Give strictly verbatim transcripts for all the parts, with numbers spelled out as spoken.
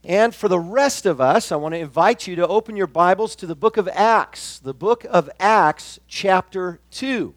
And for the rest of us, I want to invite you to open your Bibles to the book of Acts, the book of Acts, chapter two.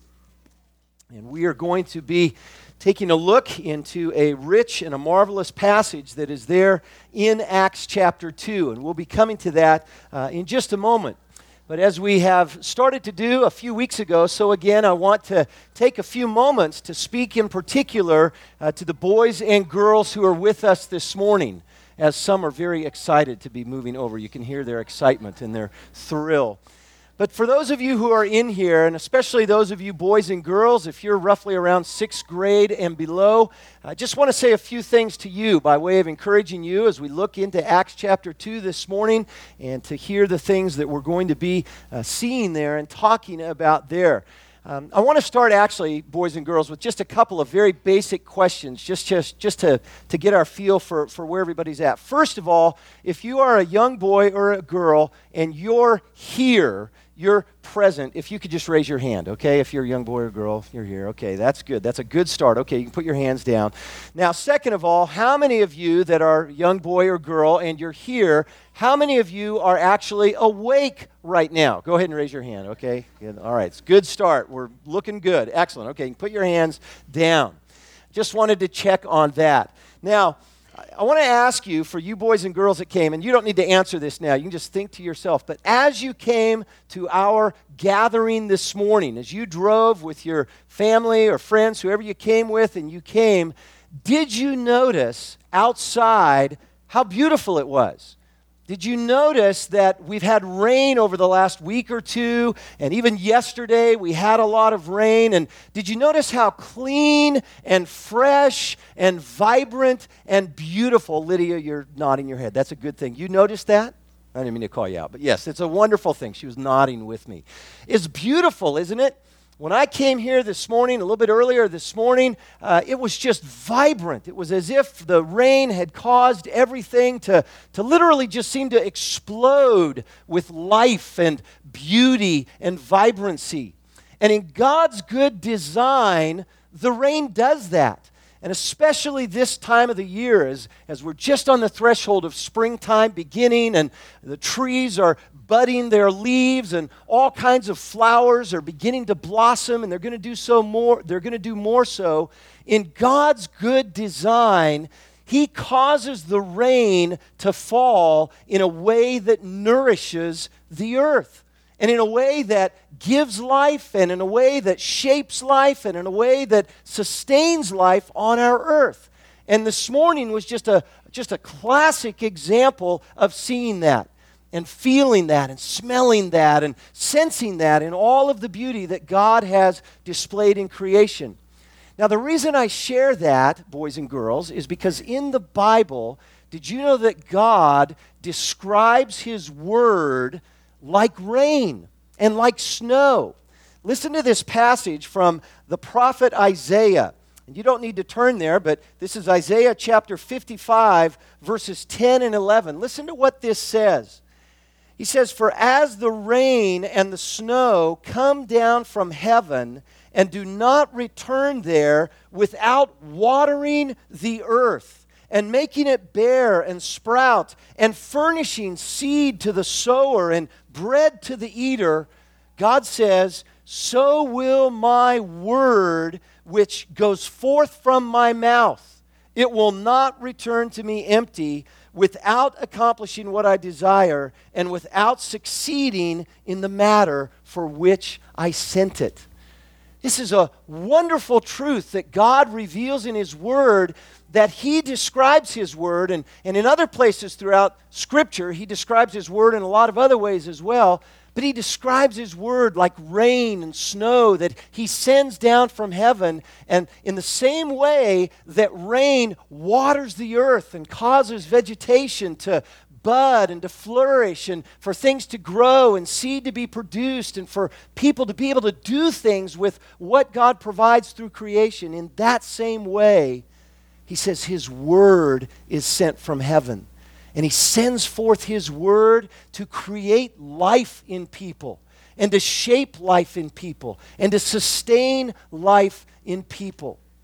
And we are going to be taking a look into a rich and a marvelous passage that is there in Acts chapter two. And we'll be coming to that uh, in just a moment. But as we have started to do a few weeks ago, so again, I want to take a few moments to speak in particular uh, to the boys and girls who are with us this morning, as some are very excited to be moving over. You can hear their excitement and their thrill. But for those of you who are in here, and especially those of you boys and girls, if you're roughly around sixth grade and below, I just want to say a few things to you by way of encouraging you as we look into Acts chapter two this morning and to hear the things that we're going to be uh, seeing there and talking about there. Um, I want to start actually, boys and girls, with just a couple of very basic questions, just, just, just to, to get our feel for, for where everybody's at. First of all, if you are a young boy or a girl and you're here, you're present, if you could just raise your hand, okay? If you're a young boy or girl, you're here. Okay, that's good. That's a good start. Okay, you can put your hands down. Now, second of all, how many of you that are young boy or girl and you're here, how many of you are actually awake right now? Go ahead and raise your hand, okay? Good. All right, it's a good start. We're looking good. Excellent. Okay, you can put your hands down. Just wanted to check on that. Now, I want to ask you, for you boys and girls that came, and you don't need to answer this now, you can just think to yourself, but as you came to our gathering this morning, as you drove with your family or friends, whoever you came with, and you came, did you notice outside how beautiful it was? Did you notice that we've had rain over the last week or two, and even yesterday we had a lot of rain, and did you notice how clean and fresh and vibrant and beautiful? Lydia, you're nodding your head. That's a good thing. You noticed that? I didn't mean to call you out, but yes, it's a wonderful thing. She was nodding with me. It's beautiful, isn't it? When I came here this morning, a little bit earlier this morning, uh, it was just vibrant. It was as if the rain had caused everything to, to literally just seem to explode with life and beauty and vibrancy. And in God's good design, the rain does that. And especially this time of the year, as, as we're just on the threshold of springtime beginning and the trees are budding their leaves and all kinds of flowers are beginning to blossom, and they're going to do so more, they're going to do more so. In God's good design, He causes the rain to fall in a way that nourishes the earth, and in a way that gives life, and in a way that shapes life, and in a way that sustains life on our earth. And this morning was just a just a classic example of seeing that, and feeling that, and smelling that, and sensing that in all of the beauty that God has displayed in creation. Now, the reason I share that, boys and girls, is because in the Bible, did you know that God describes His Word like rain and like snow? Listen to this passage from the prophet Isaiah. And you don't need to turn there, but this is Isaiah chapter fifty-five, verses ten and eleven. Listen to what this says. He says, "For as the rain and the snow come down from heaven and do not return there without watering the earth and making it bear and sprout and furnishing seed to the sower and bread to the eater," God says, "so will my word which goes forth from my mouth. It will not return to me empty, without accomplishing what I desire and without succeeding in the matter for which I sent it." This is a wonderful truth that God reveals in His Word, that He describes His Word, and, and in other places throughout Scripture, He describes His Word in a lot of other ways as well, but He describes His Word like rain and snow that He sends down from heaven, and in the same way that rain waters the earth and causes vegetation to bud and to flourish, and for things to grow and seed to be produced, and for people to be able to do things with what God provides through creation, in that same way, He says His Word is sent from heaven. And He sends forth His Word to create life in people, and to shape life in people, and to sustain life in people.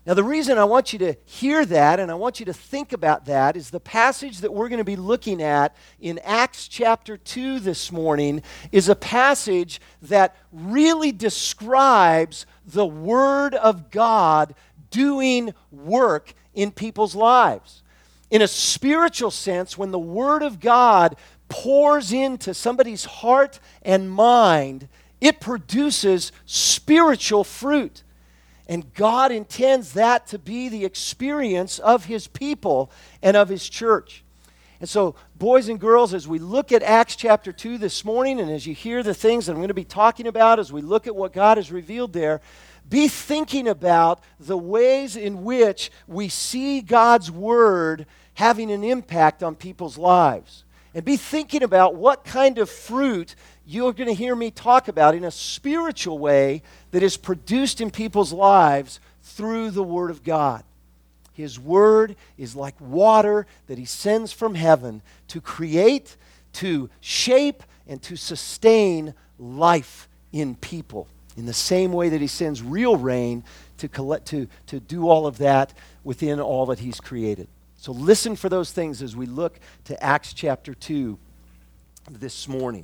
Now, the reason I want you to hear that and I want you to think about that is the passage that we're going to be looking at in Acts chapter two this morning is a passage that really describes the Word of God doing work in people's lives. In a spiritual sense, when the Word of God pours into somebody's heart and mind, it produces spiritual fruit. And God intends that to be the experience of His people and of His church. And so, boys and girls, as we look at Acts chapter two this morning, and as you hear the things that I'm going to be talking about, as we look at what God has revealed there, be thinking about the ways in which we see God's Word having an impact on people's lives. And be thinking about what kind of fruit you're going to hear me talk about in a spiritual way that is produced in people's lives through the Word of God. His Word is like water that He sends from heaven to create, to shape, and to sustain life in people. In the same way that He sends real rain to collect, to, to do all of that within all that He's created. So listen for those things as we look to Acts chapter two this morning.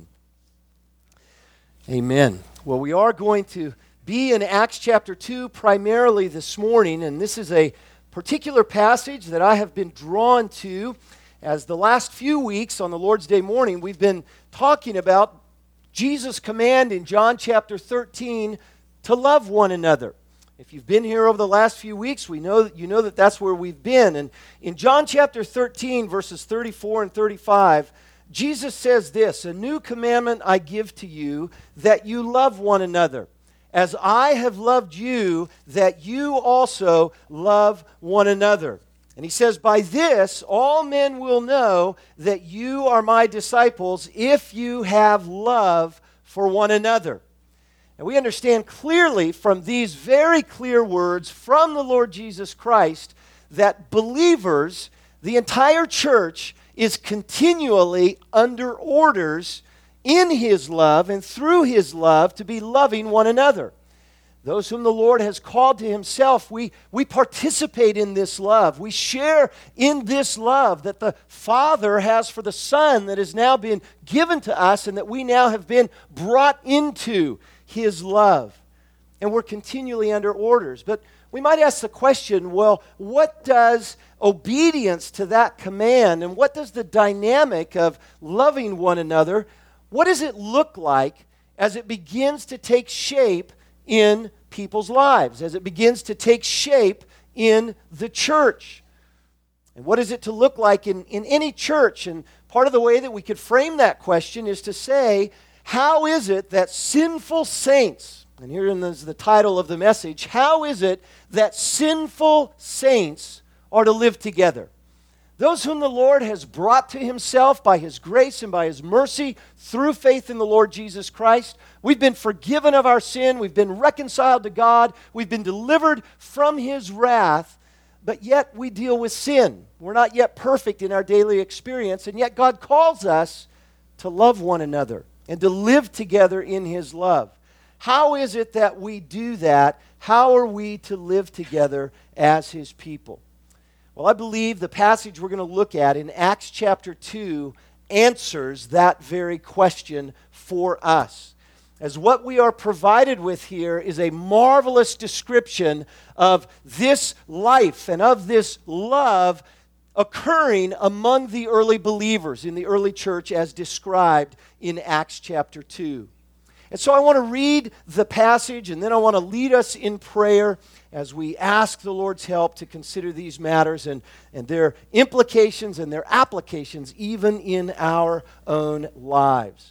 Amen. Well, we are going to be in Acts chapter two primarily this morning, and this is a particular passage that I have been drawn to as the last few weeks on the Lord's Day morning we've been talking about Jesus' command in John chapter thirteen to love one another. If you've been here over the last few weeks, we know that you know that that's where we've been. And in John chapter thirteen, verses thirty-four and thirty-five, Jesus says this, "A new commandment I give to you, that you love one another. As I have loved you, that you also love one another." And He says, "By this all men will know that you are my disciples, if you have love for one another." And we understand clearly from these very clear words from the Lord Jesus Christ that believers, the entire church, is continually under orders in His love and through His love to be loving one another. Those whom the Lord has called to Himself, we, we participate in this love. We share in this love that the Father has for the Son that has now been given to us and that we now have been brought into His love. And we're continually under orders. But we might ask the question, well, what does obedience to that command and what does the dynamic of loving one another, what does it look like as it begins to take shape in people's lives, as it begins to take shape in the church? And what is it to look like in, in any church? And part of the way that we could frame that question is to say, how is it that sinful saints, and here is the title of the message, how is it that sinful saints are to live together? Those whom the Lord has brought to Himself by His grace and by His mercy through faith in the Lord Jesus Christ. We've been forgiven of our sin. We've been reconciled to God. We've been delivered from His wrath. But yet we deal with sin. We're not yet perfect in our daily experience. And yet God calls us to love one another and to live together in His love. How is it that we do that? How are we to live together as His people? Well, I believe the passage we're going to look at in Acts chapter two answers that very question for us. As what we are provided with here is a marvelous description of this life and of this love occurring among the early believers in the early church as described in Acts chapter two. And so I want to read the passage and then I want to lead us in prayer as we ask the Lord's help to consider these matters and, and their implications and their applications even in our own lives.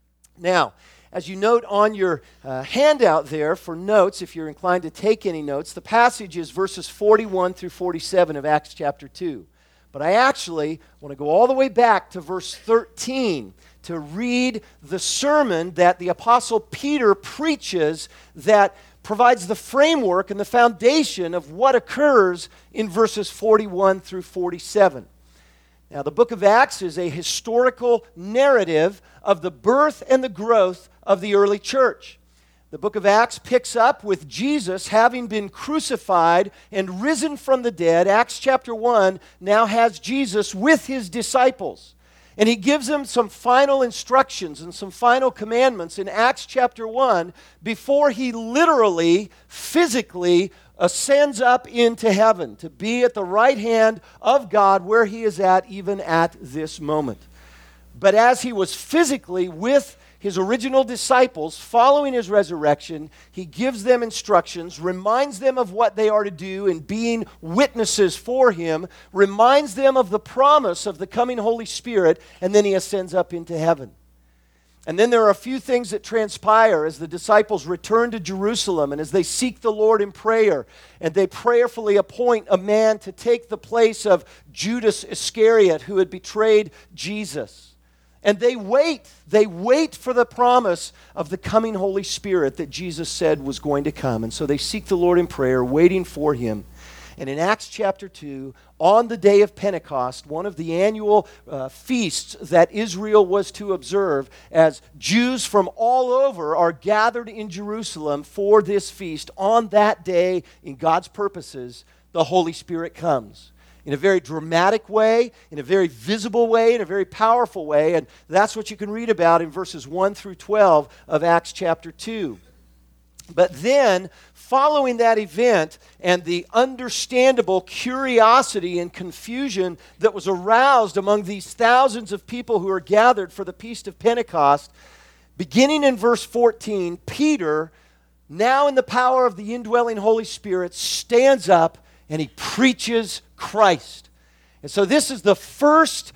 Now, as you note on your uh, handout there for notes, if you're inclined to take any notes, the passage is verses forty-one through forty-seven of Acts chapter two. But I actually want to go all the way back to verse thirteen to read the sermon that the Apostle Peter preaches that provides the framework and the foundation of what occurs in verses forty-one through forty-seven. Now, the book of Acts is a historical narrative of the birth and the growth of the early church. The book of Acts picks up with Jesus having been crucified and risen from the dead. Acts chapter one now has Jesus with his disciples. And he gives them some final instructions and some final commandments in Acts chapter one before he literally, physically ascends up into heaven to be at the right hand of God where he is at even at this moment. But as he was physically with his original disciples, following his resurrection, he gives them instructions, reminds them of what they are to do in being witnesses for him, reminds them of the promise of the coming Holy Spirit, and then he ascends up into heaven. And then there are a few things that transpire as the disciples return to Jerusalem and as they seek the Lord in prayer, and they prayerfully appoint a man to take the place of Judas Iscariot, who had betrayed Jesus. And they wait, they wait for the promise of the coming Holy Spirit that Jesus said was going to come. And so they seek the Lord in prayer, waiting for him. And in Acts chapter two, on the day of Pentecost, one of the annual uh, feasts that Israel was to observe, as Jews from all over are gathered in Jerusalem for this feast, on that day, in God's purposes, the Holy Spirit comes. In a very dramatic way, in a very visible way, in a very powerful way. And that's what you can read about in verses one through twelve of Acts chapter two. But then, following that event and the understandable curiosity and confusion that was aroused among these thousands of people who are gathered for the Feast of Pentecost, beginning in verse fourteen, Peter, now in the power of the indwelling Holy Spirit, stands up and he preaches Christ. And so this is the first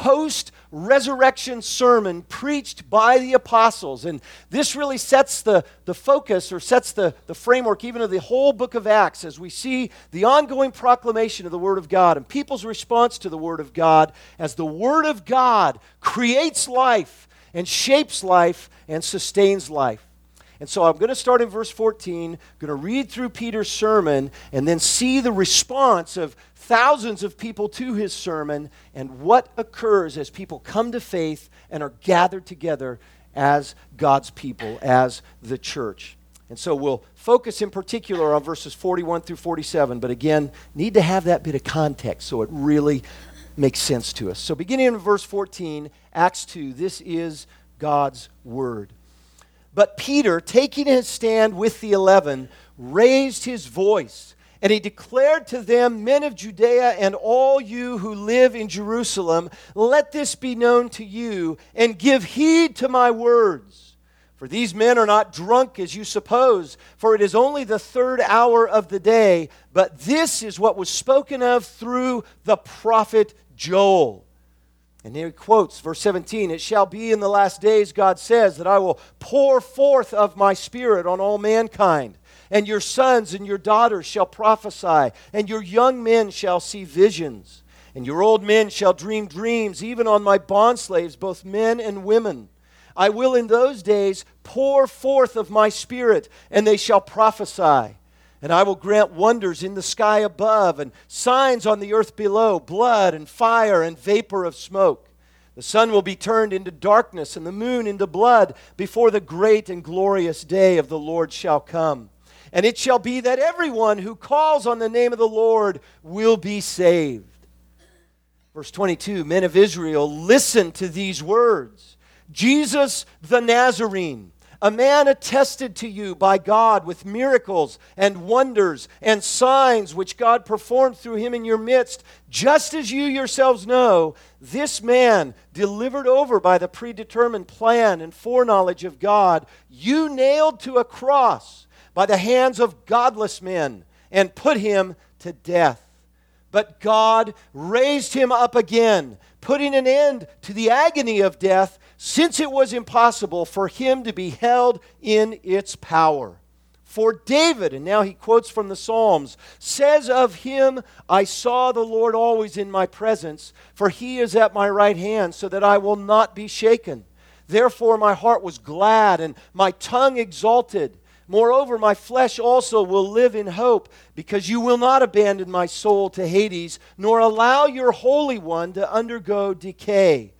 post-resurrection sermon preached by the apostles. And this really sets the, the focus, or sets the, the framework even of the whole book of Acts, as we see the ongoing proclamation of the Word of God and people's response to the Word of God as the Word of God creates life and shapes life and sustains life. And so I'm going to start in verse fourteen, going to read through Peter's sermon, and then see the response of thousands of people to his sermon and what occurs as people come to faith and are gathered together as God's people, as the church. And so we'll focus in particular on verses forty-one through forty-seven, but again, need to have that bit of context so it really makes sense to us. So beginning in verse fourteen, Acts two, this is God's word. But Peter, taking his stand with the eleven, raised his voice, and he declared to them, "Men of Judea and all you who live in Jerusalem, let this be known to you, and give heed to my words. For these men are not drunk as you suppose, for it is only the third hour of the day, but this is what was spoken of through the prophet Joel." And here he quotes verse seventeen, "It shall be in the last days, God says, that I will pour forth of my Spirit on all mankind. And your sons and your daughters shall prophesy, and your young men shall see visions. And your old men shall dream dreams, even on my bondslaves, both men and women. I will in those days pour forth of my Spirit, and they shall prophesy. And I will grant wonders in the sky above and signs on the earth below, blood and fire and vapor of smoke. The sun will be turned into darkness and the moon into blood before the great and glorious day of the Lord shall come. And it shall be that everyone who calls on the name of the Lord will be saved." Verse twenty-two, "Men of Israel, listen to these words. Jesus the Nazarene, a man attested to you by God with miracles and wonders and signs which God performed through him in your midst, just as you yourselves know, this man, delivered over by the predetermined plan and foreknowledge of God, you nailed to a cross by the hands of godless men and put him to death. But God raised him up again, putting an end to the agony of death, since it was impossible for him to be held in its power. For David," and now he quotes from the Psalms, "says of him, I saw the Lord always in my presence, for he is at my right hand, so that I will not be shaken. Therefore my heart was glad, and my tongue exalted. Moreover, my flesh also will live in hope, because you will not abandon my soul to Hades, nor allow your Holy One to undergo decay.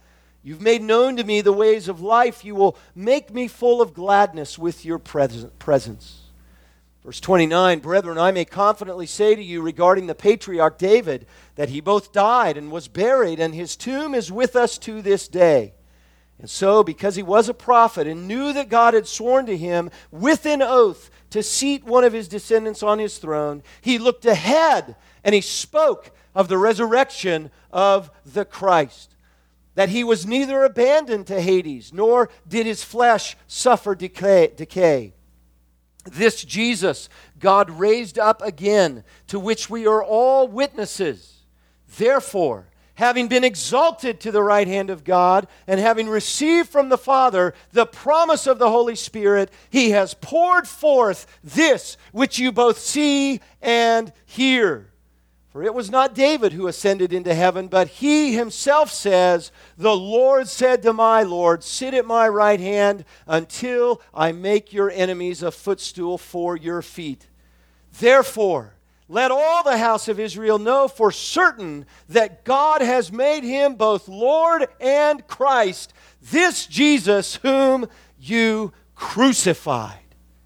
You've made known to me the ways of life. You will make me full of gladness with your presence. Verse twenty-nine, brethren, I may confidently say to you regarding the patriarch David that he both died and was buried, and his tomb is with us to this day. And so, because he was a prophet and knew that God had sworn to him with an oath to seat one of his descendants on his throne, he looked ahead and he spoke of the resurrection of the Christ, that he was neither abandoned to Hades, nor did his flesh suffer decay. decay. This Jesus God raised up again, to which we are all witnesses. Therefore, having been exalted to the right hand of God, and having received from the Father the promise of the Holy Spirit, he has poured forth this which you both see and hear. For it was not David who ascended into heaven, but he himself says, the Lord said to my Lord, sit at my right hand until I make your enemies a footstool for your feet. Therefore, let all the house of Israel know for certain that God has made him both Lord and Christ, this Jesus whom you crucified.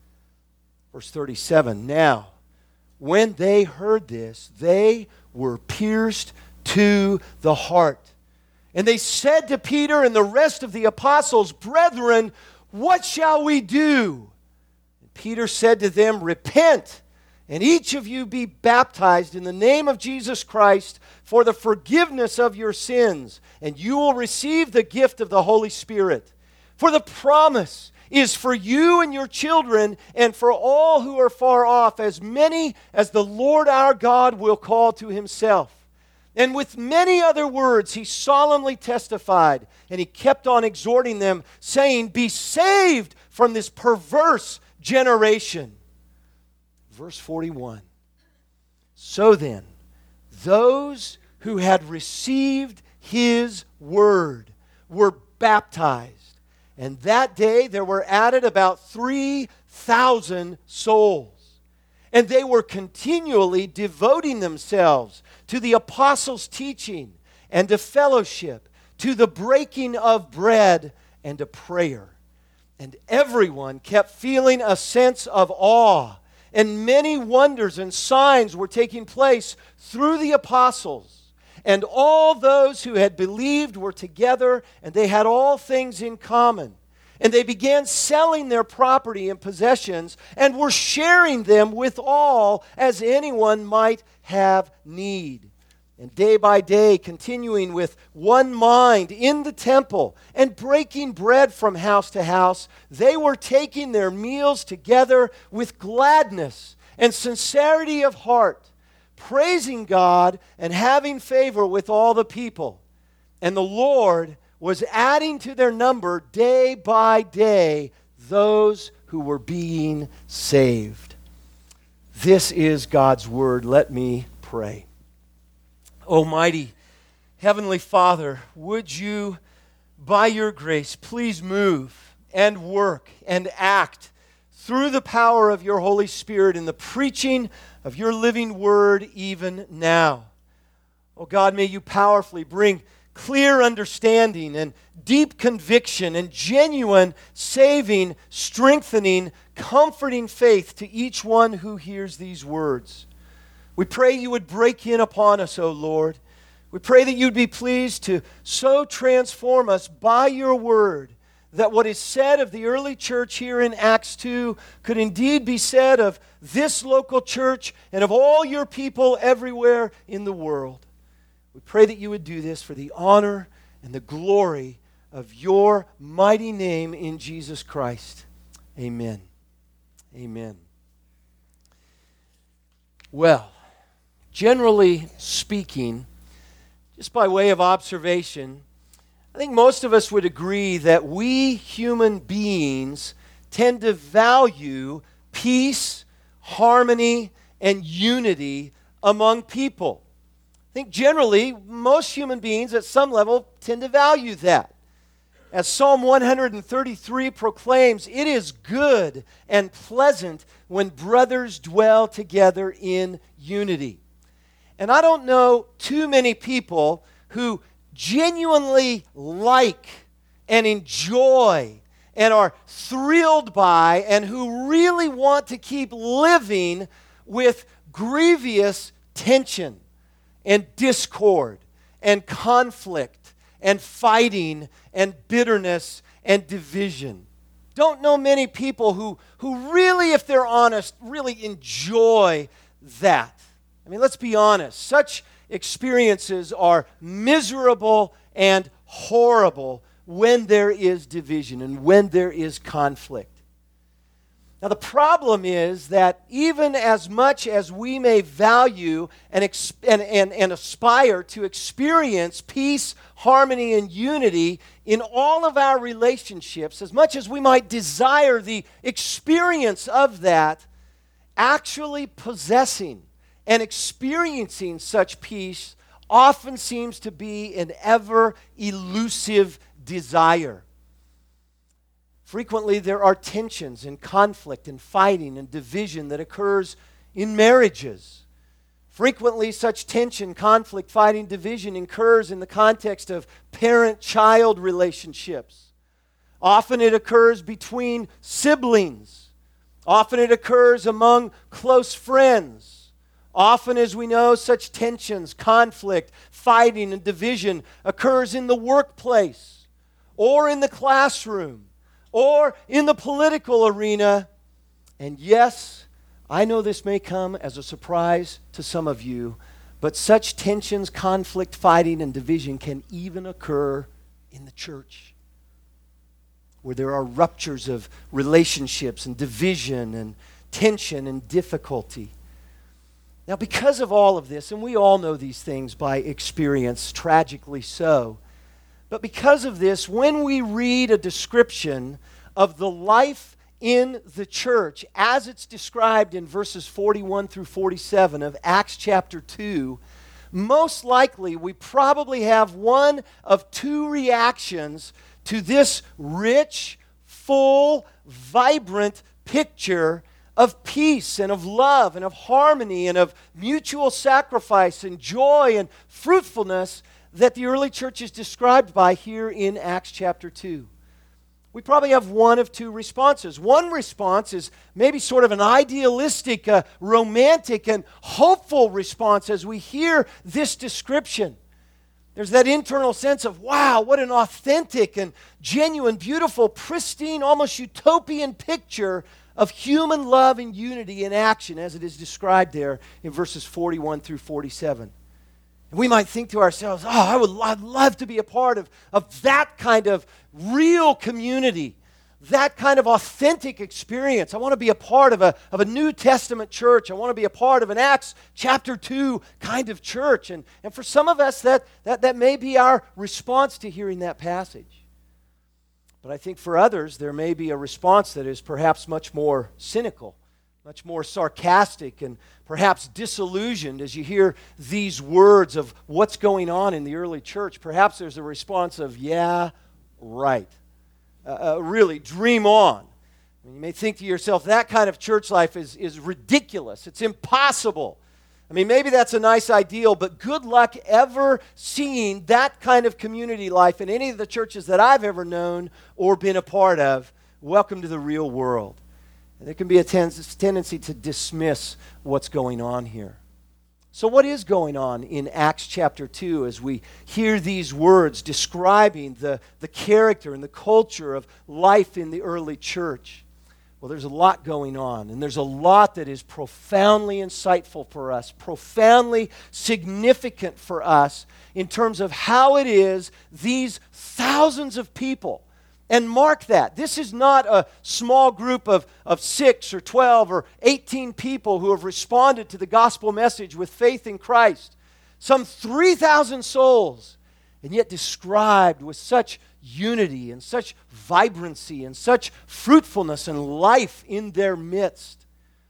Verse thirty-seven, now, when they heard this, they were pierced to the heart. And they said to Peter and the rest of the apostles, brethren, what shall we do? And Peter said to them, repent, and each of you be baptized in the name of Jesus Christ for the forgiveness of your sins, and you will receive the gift of the Holy Spirit. For the promise is for you and your children and for all who are far off, as many as the Lord our God will call to himself. And with many other words he solemnly testified, and he kept on exhorting them, saying, be saved from this perverse generation. Verse forty-one, so then, those who had received his word were baptized. And that day there were added about three thousand souls. And they were continually devoting themselves to the apostles' teaching and to fellowship, to the breaking of bread and to prayer. And everyone kept feeling a sense of awe. And many wonders and signs were taking place through the apostles. And all those who had believed were together, and they had all things in common. And they began selling their property and possessions, and were sharing them with all, as anyone might have need. And day by day, continuing with one mind in the temple, and breaking bread from house to house, they were taking their meals together with gladness and sincerity of heart, praising God and having favor with all the people. And the Lord was adding to their number day by day those who were being saved. This is God's word. Let me pray. Almighty Heavenly Father, would you, by your grace, please move and work and act through the power of your Holy Spirit in the preaching of your living word even now. Oh God, may you powerfully bring clear understanding and deep conviction and genuine, saving, strengthening, comforting faith to each one who hears these words. We pray you would break in upon us, O Lord. We pray that you'd be pleased to so transform us by your word that what is said of the early church here in Acts two could indeed be said of this local church and of all your people everywhere in the world. We pray that you would do this for the honor and the glory of your mighty name in Jesus Christ. Amen. Amen. Well, generally speaking, just by way of observation, I think most of us would agree that we human beings tend to value peace, harmony, and unity among people. I think generally most human beings at some level tend to value that. As Psalm one thirty-three proclaims, it is good and pleasant when brothers dwell together in unity. And I don't know too many people who genuinely like and enjoy and are thrilled by and who really want to keep living with grievous tension and discord and conflict and fighting and bitterness and division. Don't know many people who, who really, if they're honest, really enjoy that. I mean, let's be honest. Such experiences are miserable and horrible when there is division and when there is conflict. Now, the problem is that even as much as we may value and, exp- and, and, and aspire to experience peace, harmony, and unity in all of our relationships, as much as we might desire the experience of that, actually possessing and experiencing such peace often seems to be an ever elusive desire. Frequently, there are tensions and conflict and fighting and division that occurs in marriages. Frequently, such tension, conflict, fighting, division occurs in the context of parent-child relationships. Often it occurs between siblings. Often it occurs among close friends. Often, as we know, such tensions, conflict, fighting, and division occurs in the workplace or in the classroom or in the political arena. And yes, I know this may come as a surprise to some of you, but such tensions, conflict, fighting, and division can even occur in the church, where there are ruptures of relationships and division and tension and difficulty. Now, because of all of this, and we all know these things by experience, tragically so, but because of this, when we read a description of the life in the church as it's described in verses forty-one through forty-seven of Acts chapter two, most likely we probably have one of two reactions to this rich, full, vibrant picture of peace and of love and of harmony and of mutual sacrifice and joy and fruitfulness that the early church is described by here in Acts chapter two. We probably have one of two responses. One response is maybe sort of an idealistic, uh, romantic, and hopeful response as we hear this description. There's that internal sense of, wow, what an authentic and genuine, beautiful, pristine, almost utopian picture of human love and unity in action as it is described there in verses forty-one through forty-seven. And we might think to ourselves, oh, I would I'd love to be a part of, of that kind of real community, that kind of authentic experience. I want to be a part of a, of a New Testament church. I want to be a part of an Acts chapter two kind of church. And, and for some of us, that, that, that may be our response to hearing that passage. But I think for others, there may be a response that is perhaps much more cynical, much more sarcastic, and perhaps disillusioned as you hear these words of what's going on in the early church. Perhaps there's a response of, yeah, right. Uh, uh, really, dream on. I mean, you may think to yourself, that kind of church life is, is ridiculous. It's impossible. I mean, maybe that's a nice ideal, but good luck ever seeing that kind of community life in any of the churches that I've ever known or been a part of. Welcome to the real world. And there can be a ten- tendency to dismiss what's going on here. So what is going on in Acts chapter two as we hear these words describing the, the character and the culture of life in the early church? Well, there's a lot going on, and there's a lot that is profoundly insightful for us, profoundly significant for us in terms of how it is these thousands of people. And mark that. This is not a small group of, of six or twelve or eighteen people who have responded to the gospel message with faith in Christ. Some three thousand souls, and yet described with such unity and such vibrancy and such fruitfulness and life in their midst.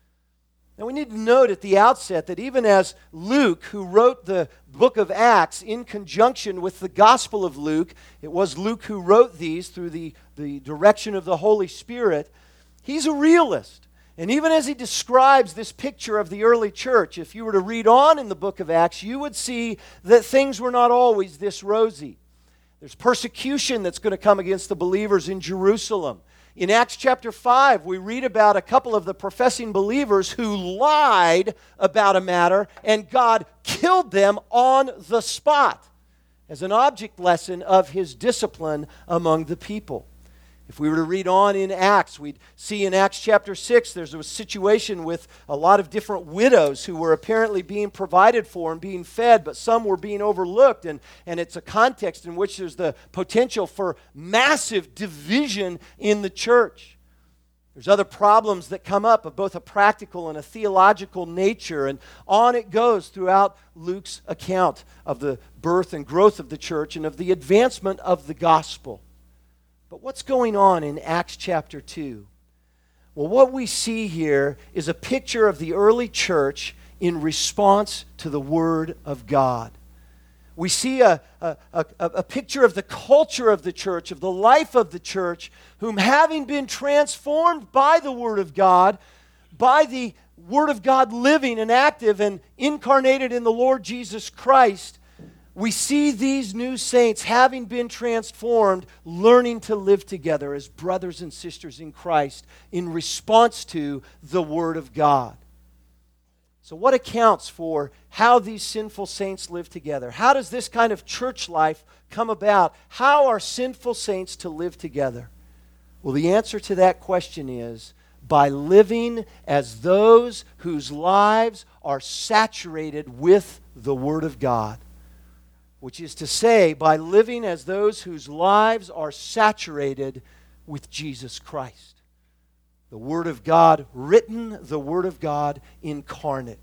Now we need to note at the outset that even as Luke, who wrote the book of Acts in conjunction with the Gospel of Luke, it was Luke who wrote these through the, the direction of the Holy Spirit, he's a realist. And even as he describes this picture of the early church, if you were to read on in the book of Acts, you would see that things were not always this rosy. There's persecution that's going to come against the believers in Jerusalem. In Acts chapter five, we read about a couple of the professing believers who lied about a matter, and God killed them on the spot as an object lesson of his discipline among the people. If we were to read on in Acts, we'd see in Acts chapter six, there's a situation with a lot of different widows who were apparently being provided for and being fed, but some were being overlooked, and, and it's a context in which there's the potential for massive division in the church. There's other problems that come up of both a practical and a theological nature, and on it goes throughout Luke's account of the birth and growth of the church and of the advancement of the gospel. But what's going on in Acts chapter two? Well, what we see here is a picture of the early church in response to the Word of God. We see a, a, a, a picture of the culture of the church, of the life of the church, whom having been transformed by the Word of God, by the Word of God living and active and incarnated in the Lord Jesus Christ, we see these new saints, having been transformed, learning to live together as brothers and sisters in Christ in response to the Word of God. So what accounts for how these sinful saints live together? How does this kind of church life come about? How are sinful saints to live together? Well, the answer to that question is by living as those whose lives are saturated with the Word of God. Which is to say, by living as those whose lives are saturated with Jesus Christ. The Word of God written, the Word of God incarnate.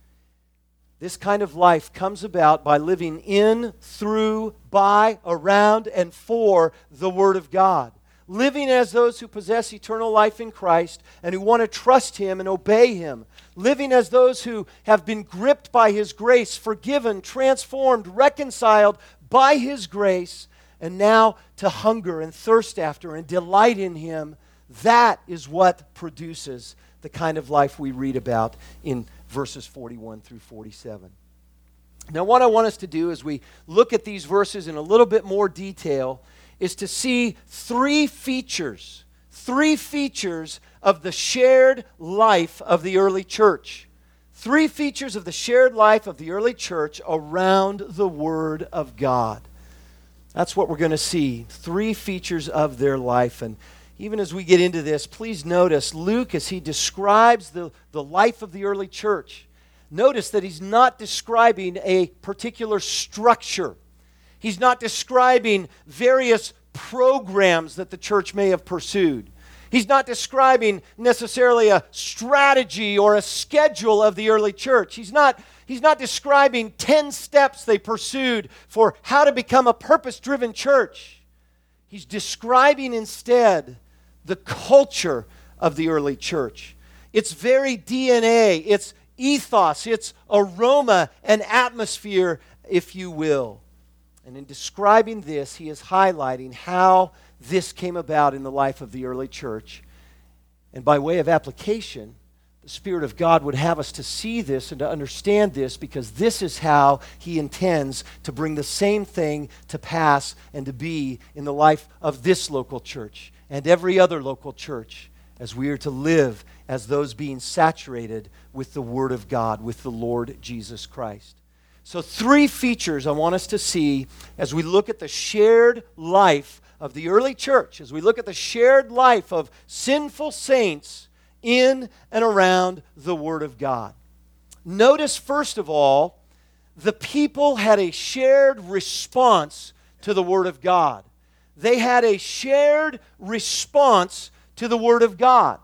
This kind of life comes about by living in, through, by, around, and for the Word of God. Living as those who possess eternal life in Christ and who want to trust Him and obey Him. Living as those who have been gripped by His grace, forgiven, transformed, reconciled by His grace, and now to hunger and thirst after and delight in Him. That is what produces the kind of life we read about in verses forty-one through forty-seven. Now, what I want us to do as we look at these verses in a little bit more detail is to see three features, three features of the shared life of the early church. Three features of the shared life of the early church around the Word of God. That's what we're going to see. Three features of their life. And even as we get into this, please notice Luke, as he describes the, the life of the early church, notice that he's not describing a particular structure. He's not describing various programs that the church may have pursued. He's not describing necessarily a strategy or a schedule of the early church. He's not, he's not describing ten steps they pursued for how to become a purpose-driven church. He's describing instead the culture of the early church. Its very D N A, its ethos, its aroma and atmosphere, if you will. And in describing this, he is highlighting how this came about in the life of the early church. And by way of application, the Spirit of God would have us to see this and to understand this, because this is how He intends to bring the same thing to pass and to be in the life of this local church and every other local church, as we are to live as those being saturated with the Word of God, with the Lord Jesus Christ. So three features I want us to see as we look at the shared life of the early church, as we look at the shared life of sinful saints in and around the Word of God. Notice, first of all, the people had a shared response to the Word of God. They had a shared response to the Word of God.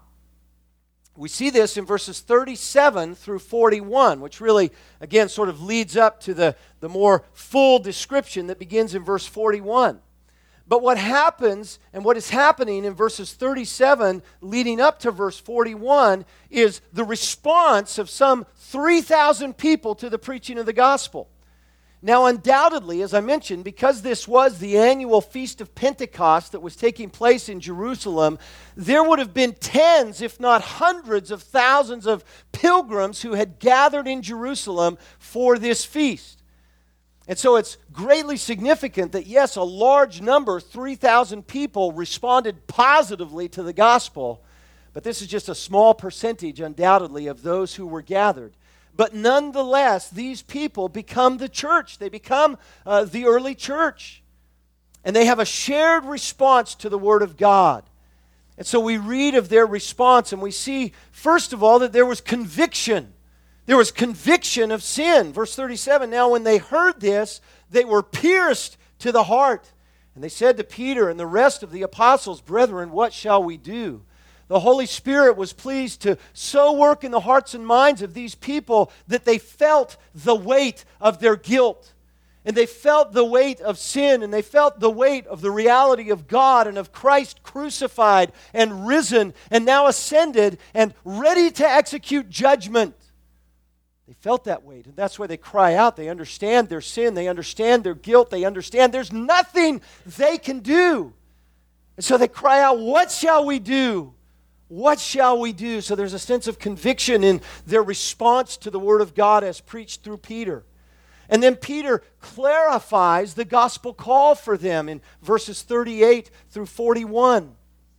We see this in verses thirty-seven through forty-one, which really, again, sort of leads up to the, the more full description that begins in verse forty-one. But what happens, and what is happening in verses thirty-seven leading up to verse forty-one, is the response of some three thousand people to the preaching of the gospel. Now, undoubtedly, as I mentioned, because this was the annual Feast of Pentecost that was taking place in Jerusalem, there would have been tens, if not hundreds of thousands of pilgrims who had gathered in Jerusalem for this feast. And so it's greatly significant that, yes, a large number, three thousand people, responded positively to the gospel, but this is just a small percentage, undoubtedly, of those who were gathered. But nonetheless, these people become the church. They become uh, the early church. And they have a shared response to the Word of God. And so we read of their response, and we see, first of all, that there was conviction. There was conviction of sin. Verse thirty-seven, now when they heard this, they were pierced to the heart. And they said to Peter and the rest of the apostles, brethren, what shall we do? The Holy Spirit was pleased to so work in the hearts and minds of these people that they felt the weight of their guilt. And they felt the weight of sin, and they felt the weight of the reality of God and of Christ crucified and risen and now ascended and ready to execute judgment. They felt that weight, and that's why they cry out. They understand their sin. They understand their guilt. They understand there's nothing they can do. And so they cry out, what shall we do? What shall we do? So there's a sense of conviction in their response to the Word of God as preached through Peter. And then Peter clarifies the gospel call for them in verses thirty-eight through forty-one.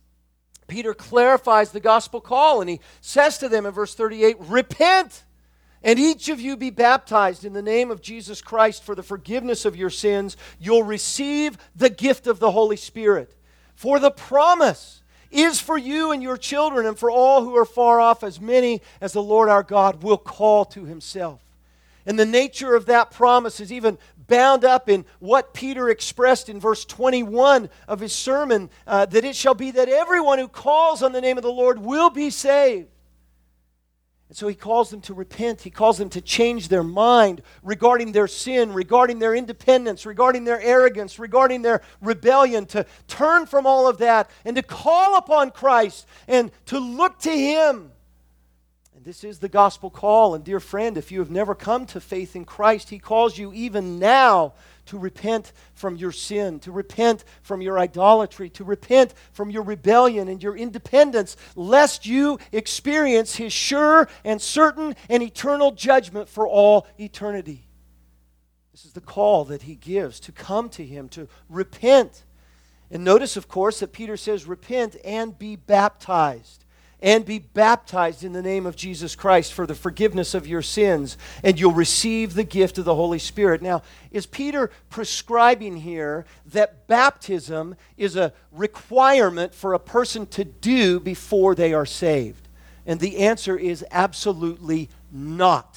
Peter clarifies the gospel call, and he says to them in verse thirty-eight, repent, and each of you be baptized in the name of Jesus Christ for the forgiveness of your sins. You'll receive the gift of the Holy Spirit. For the promise is for you and your children and for all who are far off, as many as the Lord our God will call to Himself. And the nature of that promise is even bound up in what Peter expressed in verse twenty-one of his sermon, uh, that it shall be that everyone who calls on the name of the Lord will be saved. And so he calls them to repent. He calls them to change their mind regarding their sin, regarding their independence, regarding their arrogance, regarding their rebellion, to turn from all of that and to call upon Christ and to look to Him. And this is the gospel call. And dear friend, if you have never come to faith in Christ, He calls you even now to repent from your sin, to repent from your idolatry, to repent from your rebellion and your independence, lest you experience His sure and certain and eternal judgment for all eternity. This is the call that He gives, to come to Him, to repent. And notice, of course, that Peter says, repent and be baptized. And be baptized in the name of Jesus Christ for the forgiveness of your sins, and you'll receive the gift of the Holy Spirit. Now, is Peter prescribing here that baptism is a requirement for a person to do before they are saved? And the answer is absolutely not.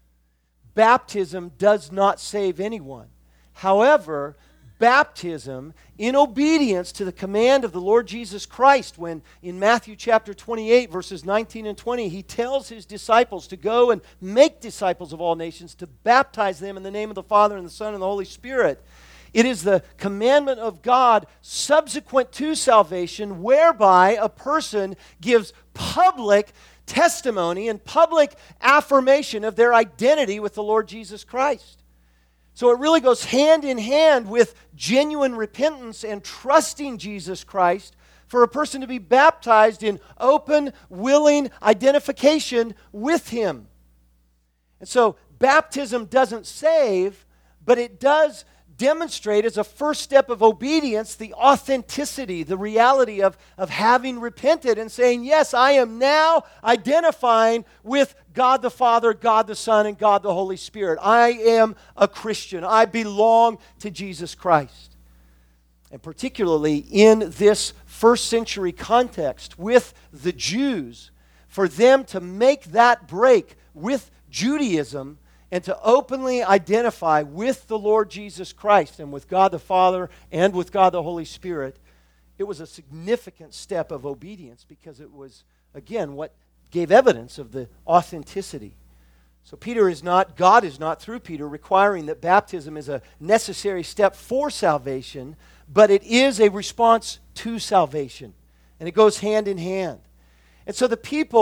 Baptism does not save anyone. However, baptism in obedience to the command of the Lord Jesus Christ, when in Matthew chapter twenty-eight, verses nineteen and twenty, He tells His disciples to go and make disciples of all nations, to baptize them in the name of the Father and the Son and the Holy Spirit. It is the commandment of God subsequent to salvation, whereby a person gives public testimony and public affirmation of their identity with the Lord Jesus Christ. So it really goes hand in hand with genuine repentance and trusting Jesus Christ for a person to be baptized in open, willing identification with Him. And so baptism doesn't save, but it does demonstrate as a first step of obedience the authenticity, the reality of, of having repented and saying, yes, I am now identifying with God the Father, God the Son, and God the Holy Spirit. I am a Christian. I belong to Jesus Christ. And particularly in this first century context with the Jews, for them to make that break with Judaism and to openly identify with the Lord Jesus Christ and with God the Father and with God the Holy Spirit, it was a significant step of obedience because it was, again, what gave evidence of the authenticity. So Peter is not, God is not, through Peter, requiring that baptism is a necessary step for salvation, but it is a response to salvation. And it goes hand in hand. And so the people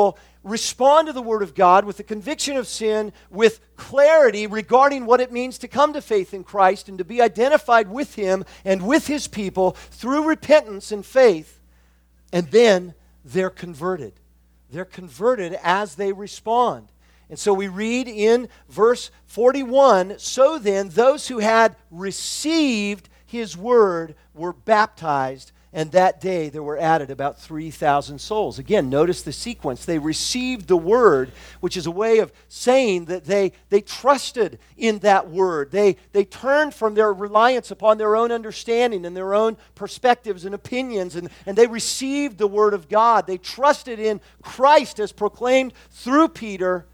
respond to the Word of God with the conviction of sin, with clarity regarding what it means to come to faith in Christ and to be identified with Him and with His people through repentance and faith, and then they're converted. They're converted as they respond. And so we read in verse forty-one, "So then, those who had received His word were baptized, and that day there were added about three thousand souls." Again, notice the sequence. They received the word, which is a way of saying that they, they trusted in that word. They, they turned from their reliance upon their own understanding and their own perspectives and opinions, and, and they received the word of God. They trusted in Christ as proclaimed through Peter,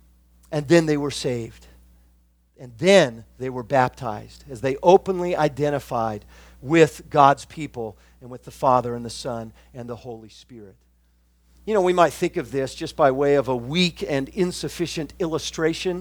and then they were saved. And then they were baptized as they openly identified with God's people and with the Father and the Son and the Holy Spirit. You know, we might think of this just by way of a weak and insufficient illustration.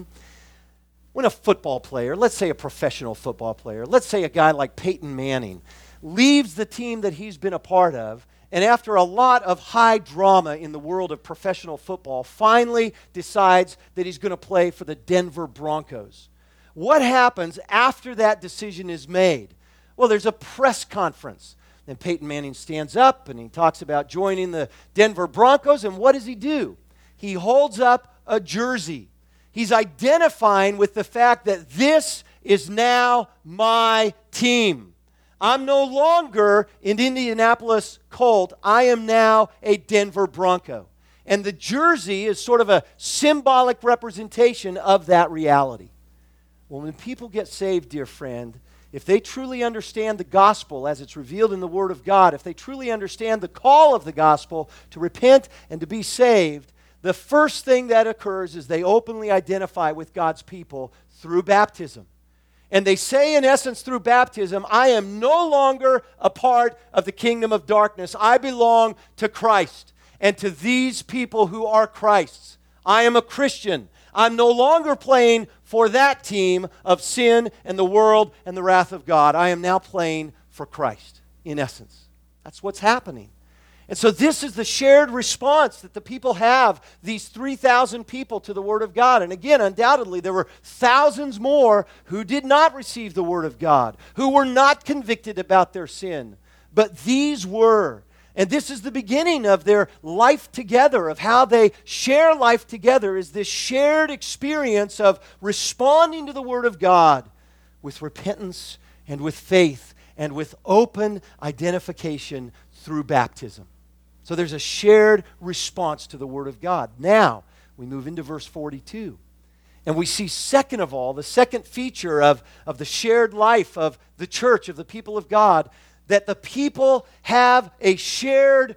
When a football player, let's say a professional football player, let's say a guy like Peyton Manning, leaves the team that he's been a part of, and after a lot of high drama in the world of professional football, finally decides that he's going to play for the Denver Broncos. What happens after that decision is made? Well, there's a press conference. Then Peyton Manning stands up and he talks about joining the Denver Broncos, and what does he do? He holds up a jersey. He's identifying with the fact that this is now my team. I'm no longer an Indianapolis Colt. I am now a Denver Bronco. And the jersey is sort of a symbolic representation of that reality. Well, when people get saved, dear friend, if they truly understand the gospel as it's revealed in the Word of God, if they truly understand the call of the gospel to repent and to be saved, the first thing that occurs is they openly identify with God's people through baptism. And they say, in essence, through baptism, I am no longer a part of the kingdom of darkness. I belong to Christ and to these people who are Christ's. I am a Christian. I'm no longer playing for that team of sin and the world and the wrath of God. I am now playing for Christ, in essence. That's what's happening. And so this is the shared response that the people have, these three thousand people, to the Word of God. And again, undoubtedly, there were thousands more who did not receive the Word of God, who were not convicted about their sin. But these were. And this is the beginning of their life together, of how they share life together, is this shared experience of responding to the Word of God with repentance and with faith and with open identification through baptism. So there's a shared response to the Word of God. Now, we move into verse forty-two. And we see, second of all, the second feature of, of the shared life of the church, of the people of God, that the people have a shared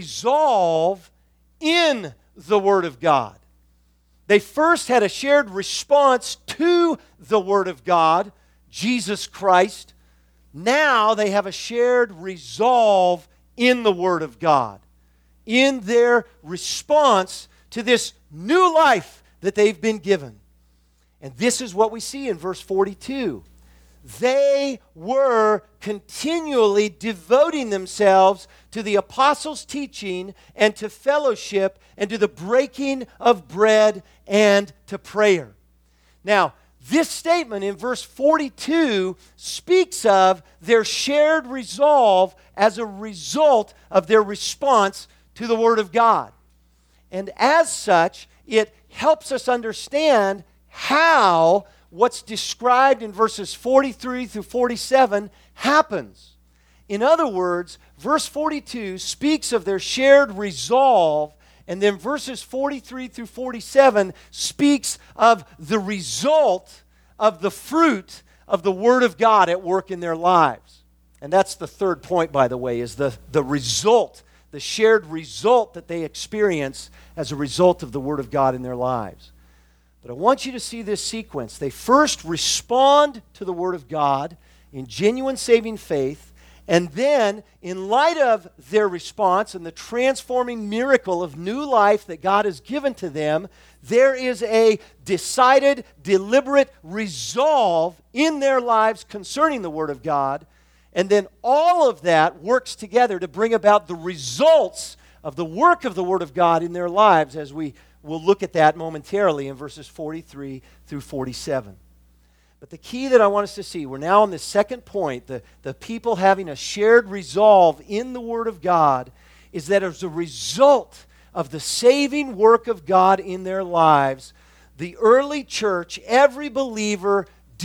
resolve in the Word of God. They first had a shared response to the Word of God, Jesus Christ. Now they have a shared resolve in the Word of God, in their response to this new life that they've been given. And this is what we see in verse forty-two. They were continually devoting themselves to the apostles' teaching and to fellowship and to the breaking of bread and to prayer. Now, this statement in verse forty-two speaks of their shared resolve as a result of their response to the Word of God. And as such, it helps us understand how what's described in verses forty-three through forty-seven happens. In other words, verse forty-two speaks of their shared resolve, and then verses forty-three through forty-seven speaks of the result of the fruit of the Word of God at work in their lives. And that's the third point, by the way, is the, the result, the shared result that they experience as a result of the Word of God in their lives. But I want you to see this sequence. They first respond to the Word of God in genuine saving faith, and then, in light of their response and the transforming miracle of new life that God has given to them, there is a decided, deliberate resolve in their lives concerning the Word of God, and then all of that works together to bring about the results of the work of the Word of God in their lives, as we will look at that momentarily in verses forty-three through forty-seven. But the key that I want us to see, we're now on the second point, the, the people having a shared resolve in the Word of God, is that as a result of the saving work of God in their lives, the early church, every believer,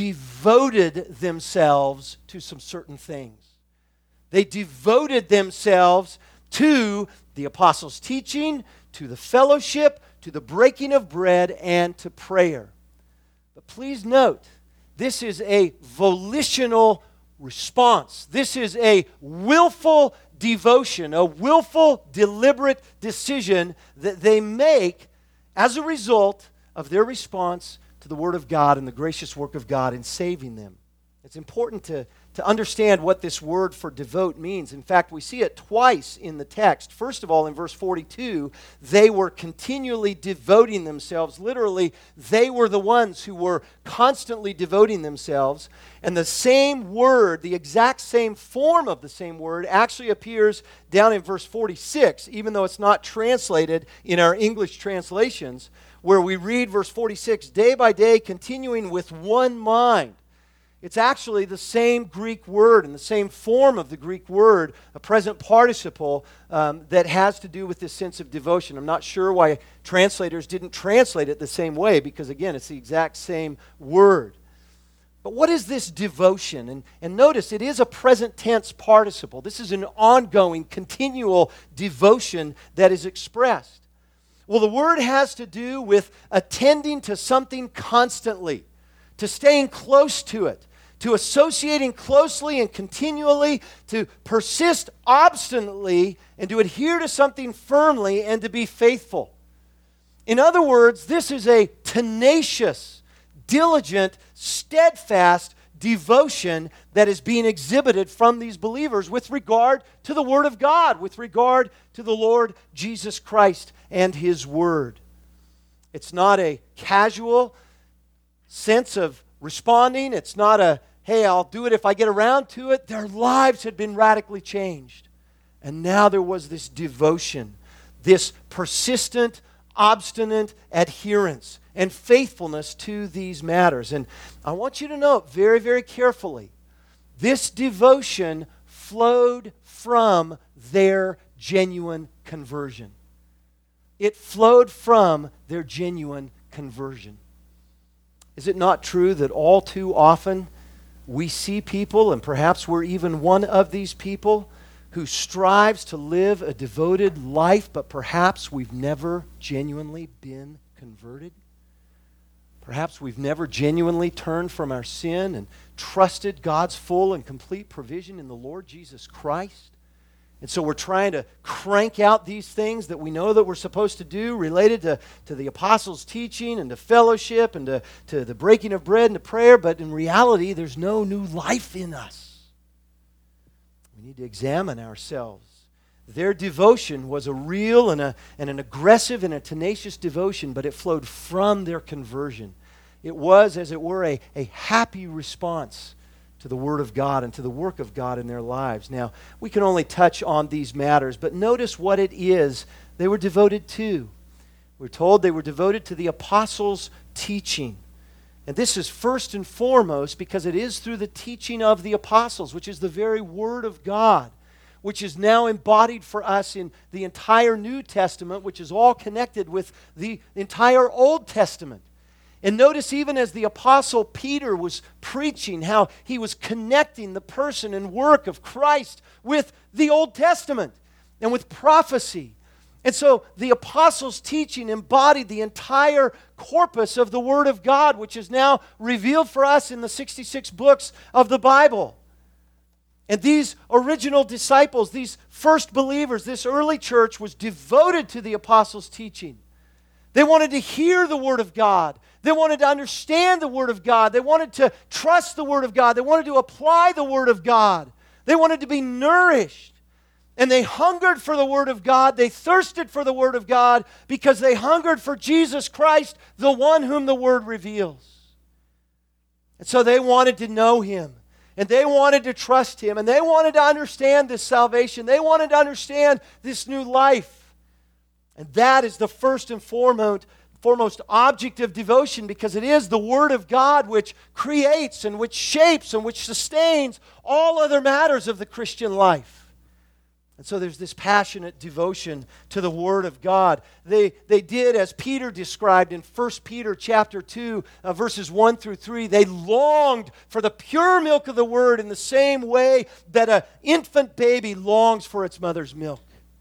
devoted themselves to some certain things. They devoted themselves to the apostles' teaching, to the fellowship, to the breaking of bread, and to prayer. But please note, this is a volitional response. This is a willful devotion, a willful, deliberate decision that they make as a result of their response to the Word of God and the gracious work of God in saving them. It's important to, to understand what this word for devote means. In fact, we see it twice in the text. First of all, in verse forty-two, they were continually devoting themselves. Literally, they were the ones who were constantly devoting themselves. And the same word, the exact same form of the same word, actually appears down in verse forty-six, even though it's not translated in our English translations, where we read verse forty-six, day by day continuing with one mind. It's actually the same Greek word and the same form of the Greek word, a present participle um, that has to do with this sense of devotion. I'm not sure why translators didn't translate it the same way, because again, it's the exact same word. But what is this devotion? And, and notice, it is a present tense participle. This is an ongoing, continual devotion that is expressed. Well, the word has to do with attending to something constantly, to staying close to it, to associating closely and continually, to persist obstinately, and to adhere to something firmly, and to be faithful. In other words, this is a tenacious, diligent, steadfast devotion that is being exhibited from these believers with regard to the Word of God, with regard to the Lord Jesus Christ and His Word. It's not a casual sense of responding. It's not a, hey, I'll do it if I get around to it. Their lives had been radically changed. And now there was this devotion, this persistent, obstinate adherence and faithfulness to these matters. And I want you to note very, very carefully, this devotion flowed from their genuine conversion. It flowed from their genuine conversion. Is it not true that all too often we see people, and perhaps we're even one of these people, who strives to live a devoted life, but perhaps we've never genuinely been converted? Perhaps we've never genuinely turned from our sin and trusted God's full and complete provision in the Lord Jesus Christ. And so we're trying to crank out these things that we know that we're supposed to do related to, to the apostles' teaching and to fellowship and to, to the breaking of bread and to prayer, but in reality, there's no new life in us. We need to examine ourselves. Their devotion was a real and, a, and an aggressive and a tenacious devotion, but it flowed from their conversion. It was, as it were, a, a happy response to the Word of God and to the work of God in their lives. Now, we can only touch on these matters, but notice what it is they were devoted to. We're told they were devoted to the apostles' teaching. And this is first and foremost because it is through the teaching of the apostles, which is the very Word of God, which is now embodied for us in the entire New Testament, which is all connected with the entire Old Testament. And notice even as the Apostle Peter was preaching, how he was connecting the person and work of Christ with the Old Testament and with prophecy. And so the apostles' teaching embodied the entire corpus of the Word of God, which is now revealed for us in the sixty-six books of the Bible. And these original disciples, these first believers, this early church was devoted to the apostles' teaching. They wanted to hear the Word of God. They wanted to understand the Word of God. They wanted to trust the Word of God. They wanted to apply the Word of God. They wanted to be nourished. And they hungered for the Word of God. They thirsted for the Word of God because they hungered for Jesus Christ, the one whom the Word reveals. And so they wanted to know Him. And they wanted to trust Him. And they wanted to understand this salvation. They wanted to understand this new life. And that is the first and foremost, foremost object of devotion, because it is the Word of God which creates and which shapes and which sustains all other matters of the Christian life. And so there's this passionate devotion to the Word of God. They, they did, as Peter described in First Peter chapter two, uh, verses one through three, they longed for the pure milk of the Word in the same way that an infant baby longs for its mother's milk.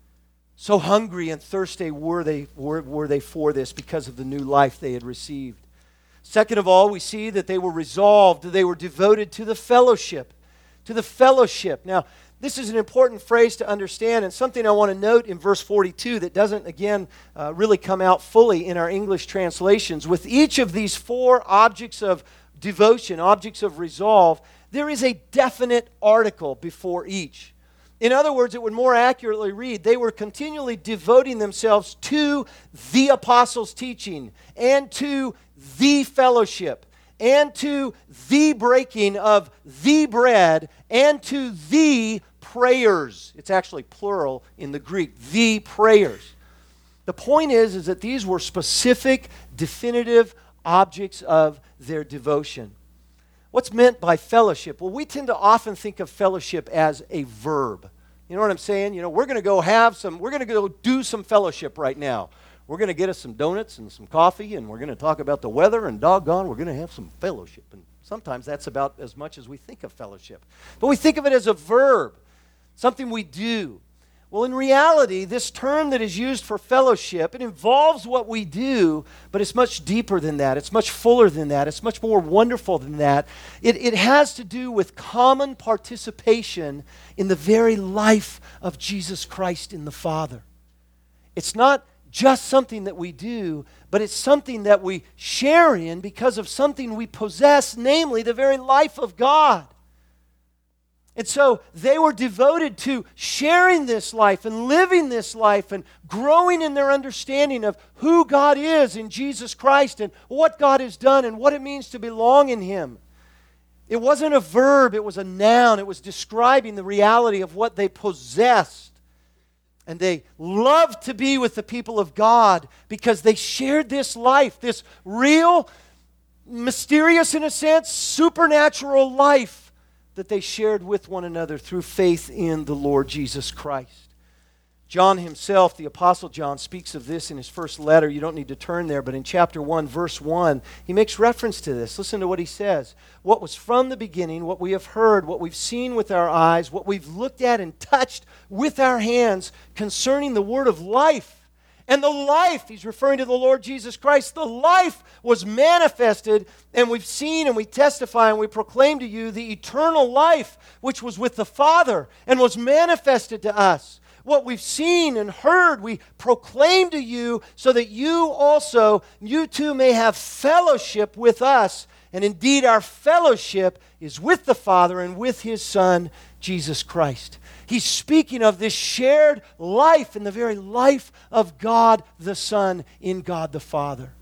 So hungry and thirsty were they, were, were they for this because of the new life they had received. Second of all, we see that they were resolved, they were devoted to the fellowship. To the fellowship. Now, this is an important phrase to understand, and something I want to note in verse forty-two that doesn't, again, uh, really come out fully in our English translations. With each of these four objects of devotion, objects of resolve, there is a definite article before each. In other words, it would more accurately read, they were continually devoting themselves to the apostles' teaching and to the fellowship and to the breaking of the bread and to the prayers. It's actually plural in the Greek, the prayers. The point is, is that these were specific, definitive objects of their devotion. What's meant by fellowship? Well, we tend to often think of fellowship as a verb. You know what I'm saying? You know, we're going to go have some, we're going to go do some fellowship right now. We're going to get us some donuts and some coffee, and we're going to talk about the weather, and doggone, we're going to have some fellowship. And sometimes that's about as much as we think of fellowship. But we think of it as a verb, something we do. Well, in reality, this term that is used for fellowship, it involves what we do, but it's much deeper than that. It's much fuller than that. It's much more wonderful than that. It, it has to do with common participation in the very life of Jesus Christ in the Father. It's not just something that we do, but it's something that we share in because of something we possess, namely the very life of God. And so they were devoted to sharing this life and living this life and growing in their understanding of who God is in Jesus Christ and what God has done and what it means to belong in Him. It wasn't a verb, it was a noun. It was describing the reality of what they possessed. And they loved to be with the people of God because they shared this life, this real, mysterious in a sense, supernatural life that they shared with one another through faith in the Lord Jesus Christ. John himself, the Apostle John, speaks of this in his first letter. You don't need to turn there, but in chapter one, verse one, he makes reference to this. Listen to what he says. What was from the beginning, what we have heard, what we've seen with our eyes, what we've looked at and touched with our hands concerning the word of life. And the life, he's referring to the Lord Jesus Christ, the life was manifested, and we've seen and we testify and we proclaim to you the eternal life which was with the Father and was manifested to us. What we've seen and heard, we proclaim to you so that you also, you too may have fellowship with us. And indeed, our fellowship is with the Father and with His Son, Jesus Christ. He's speaking of this shared life in the very life of God the Son in God the Father.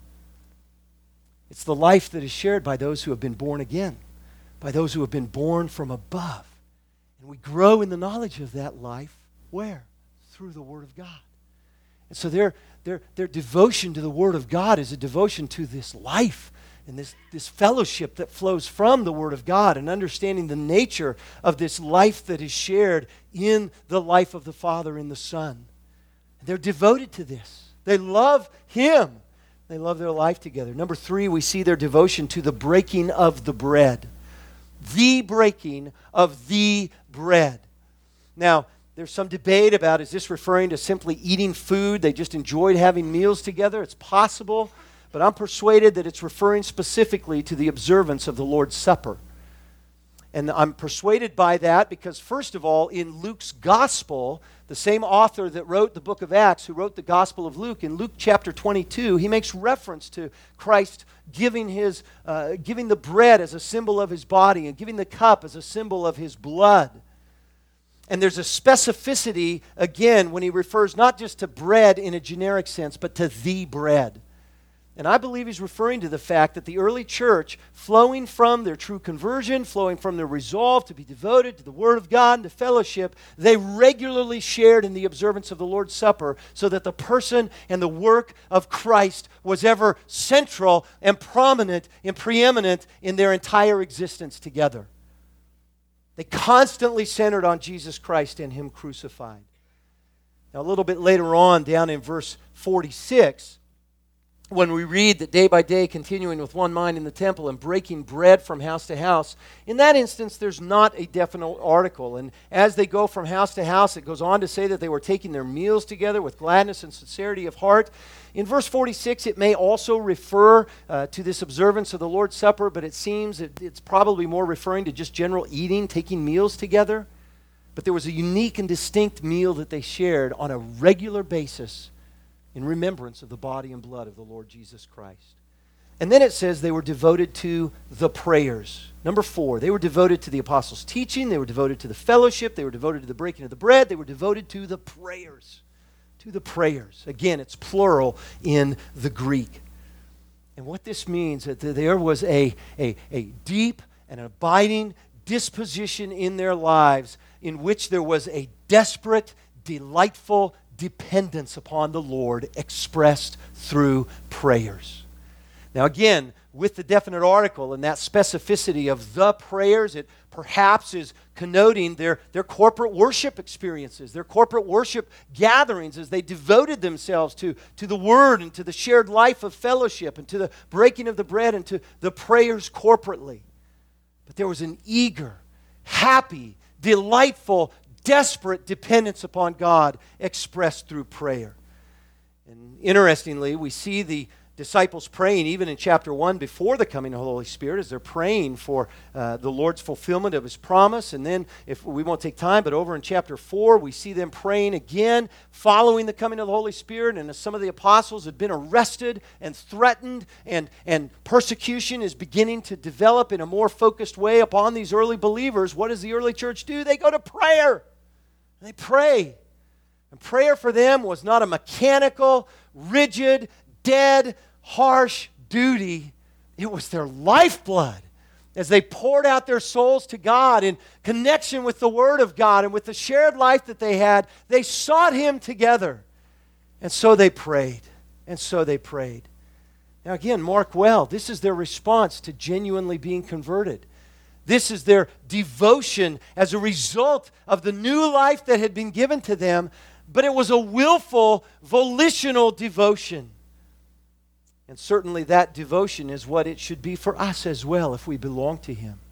It's the life that is shared by those who have been born again, by those who have been born from above. And we grow in the knowledge of that life, where? Through the Word of God. And so their, their, their devotion to the Word of God is a devotion to this life and this, this fellowship that flows from the Word of God and understanding the nature of this life that is shared in the life of the Father and the Son. And they're devoted to this. They love Him. They love their life together. Number three, we see their devotion to the breaking of the bread. The breaking of the bread. Now, there's some debate about, is this referring to simply eating food? They just enjoyed having meals together. It's possible, but I'm persuaded that it's referring specifically to the observance of the Lord's Supper. And I'm persuaded by that because, first of all, in Luke's Gospel, the same author that wrote the book of Acts, who wrote the Gospel of Luke, in Luke chapter twenty-two, he makes reference to Christ giving, his, uh, giving the bread as a symbol of His body and giving the cup as a symbol of His blood. And there's a specificity, again, when he refers not just to bread in a generic sense, but to the bread. And I believe he's referring to the fact that the early church, flowing from their true conversion, flowing from their resolve to be devoted to the Word of God and to fellowship, they regularly shared in the observance of the Lord's Supper so that the person and the work of Christ was ever central and prominent and preeminent in their entire existence together. They constantly centered on Jesus Christ and Him crucified. Now, a little bit later on, down in verse forty-six, when we read that day by day continuing with one mind in the temple and breaking bread from house to house, in that instance there's not a definite article. And as they go from house to house, it goes on to say that they were taking their meals together with gladness and sincerity of heart. In verse forty-six, it may also refer uh, to this observance of the Lord's Supper, but it seems it, it's probably more referring to just general eating, taking meals together. But there was a unique and distinct meal that they shared on a regular basis in remembrance of the body and blood of the Lord Jesus Christ. And then it says they were devoted to the prayers. Number four, they were devoted to the apostles' teaching, they were devoted to the fellowship, they were devoted to the breaking of the bread, they were devoted to the prayers. To the prayers. Again, it's plural in the Greek. And what this means is that there was a, a, a deep and abiding disposition in their lives in which there was a desperate, delightful dependence upon the Lord expressed through prayers. Now again, with the definite article and that specificity of the prayers, it perhaps is connoting their, their corporate worship experiences, their corporate worship gatherings as they devoted themselves to, to the Word and to the shared life of fellowship and to the breaking of the bread and to the prayers corporately. But there was an eager, happy, delightful, desperate dependence upon God expressed through prayer. And interestingly, we see the disciples praying even in chapter one before the coming of the Holy Spirit as they're praying for uh, the Lord's fulfillment of His promise. And then, if we won't take time, but over in chapter four, we see them praying again following the coming of the Holy Spirit. And as some of the apostles had been arrested and threatened and, and persecution is beginning to develop in a more focused way upon these early believers, what does the early church do? They go to prayer. They pray. And prayer for them was not a mechanical, rigid, dead, harsh duty. It was their lifeblood as they poured out their souls to God in connection with the Word of God and with the shared life that they had. They sought Him together. And so they prayed. And so they prayed. Now again, mark well, this is their response to genuinely being converted. This is their devotion as a result of the new life that had been given to them, but it was a willful, volitional devotion. And certainly that devotion is what it should be for us as well if we belong to Him.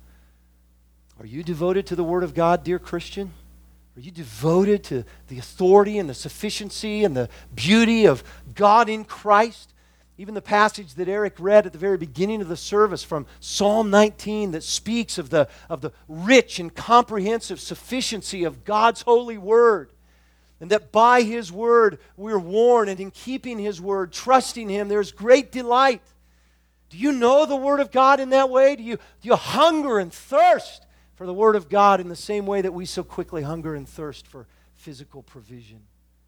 Are you devoted to the Word of God, dear Christian? Are you devoted to the authority and the sufficiency and the beauty of God in Christ? Even the passage that Eric read at the very beginning of the service from Psalm nineteen that speaks of the, of the rich and comprehensive sufficiency of God's holy Word. And that by His Word we're warned, and in keeping His Word, trusting Him, there's great delight. Do you know the Word of God in that way? Do you, do you hunger and thirst for the Word of God in the same way that we so quickly hunger and thirst for physical provision?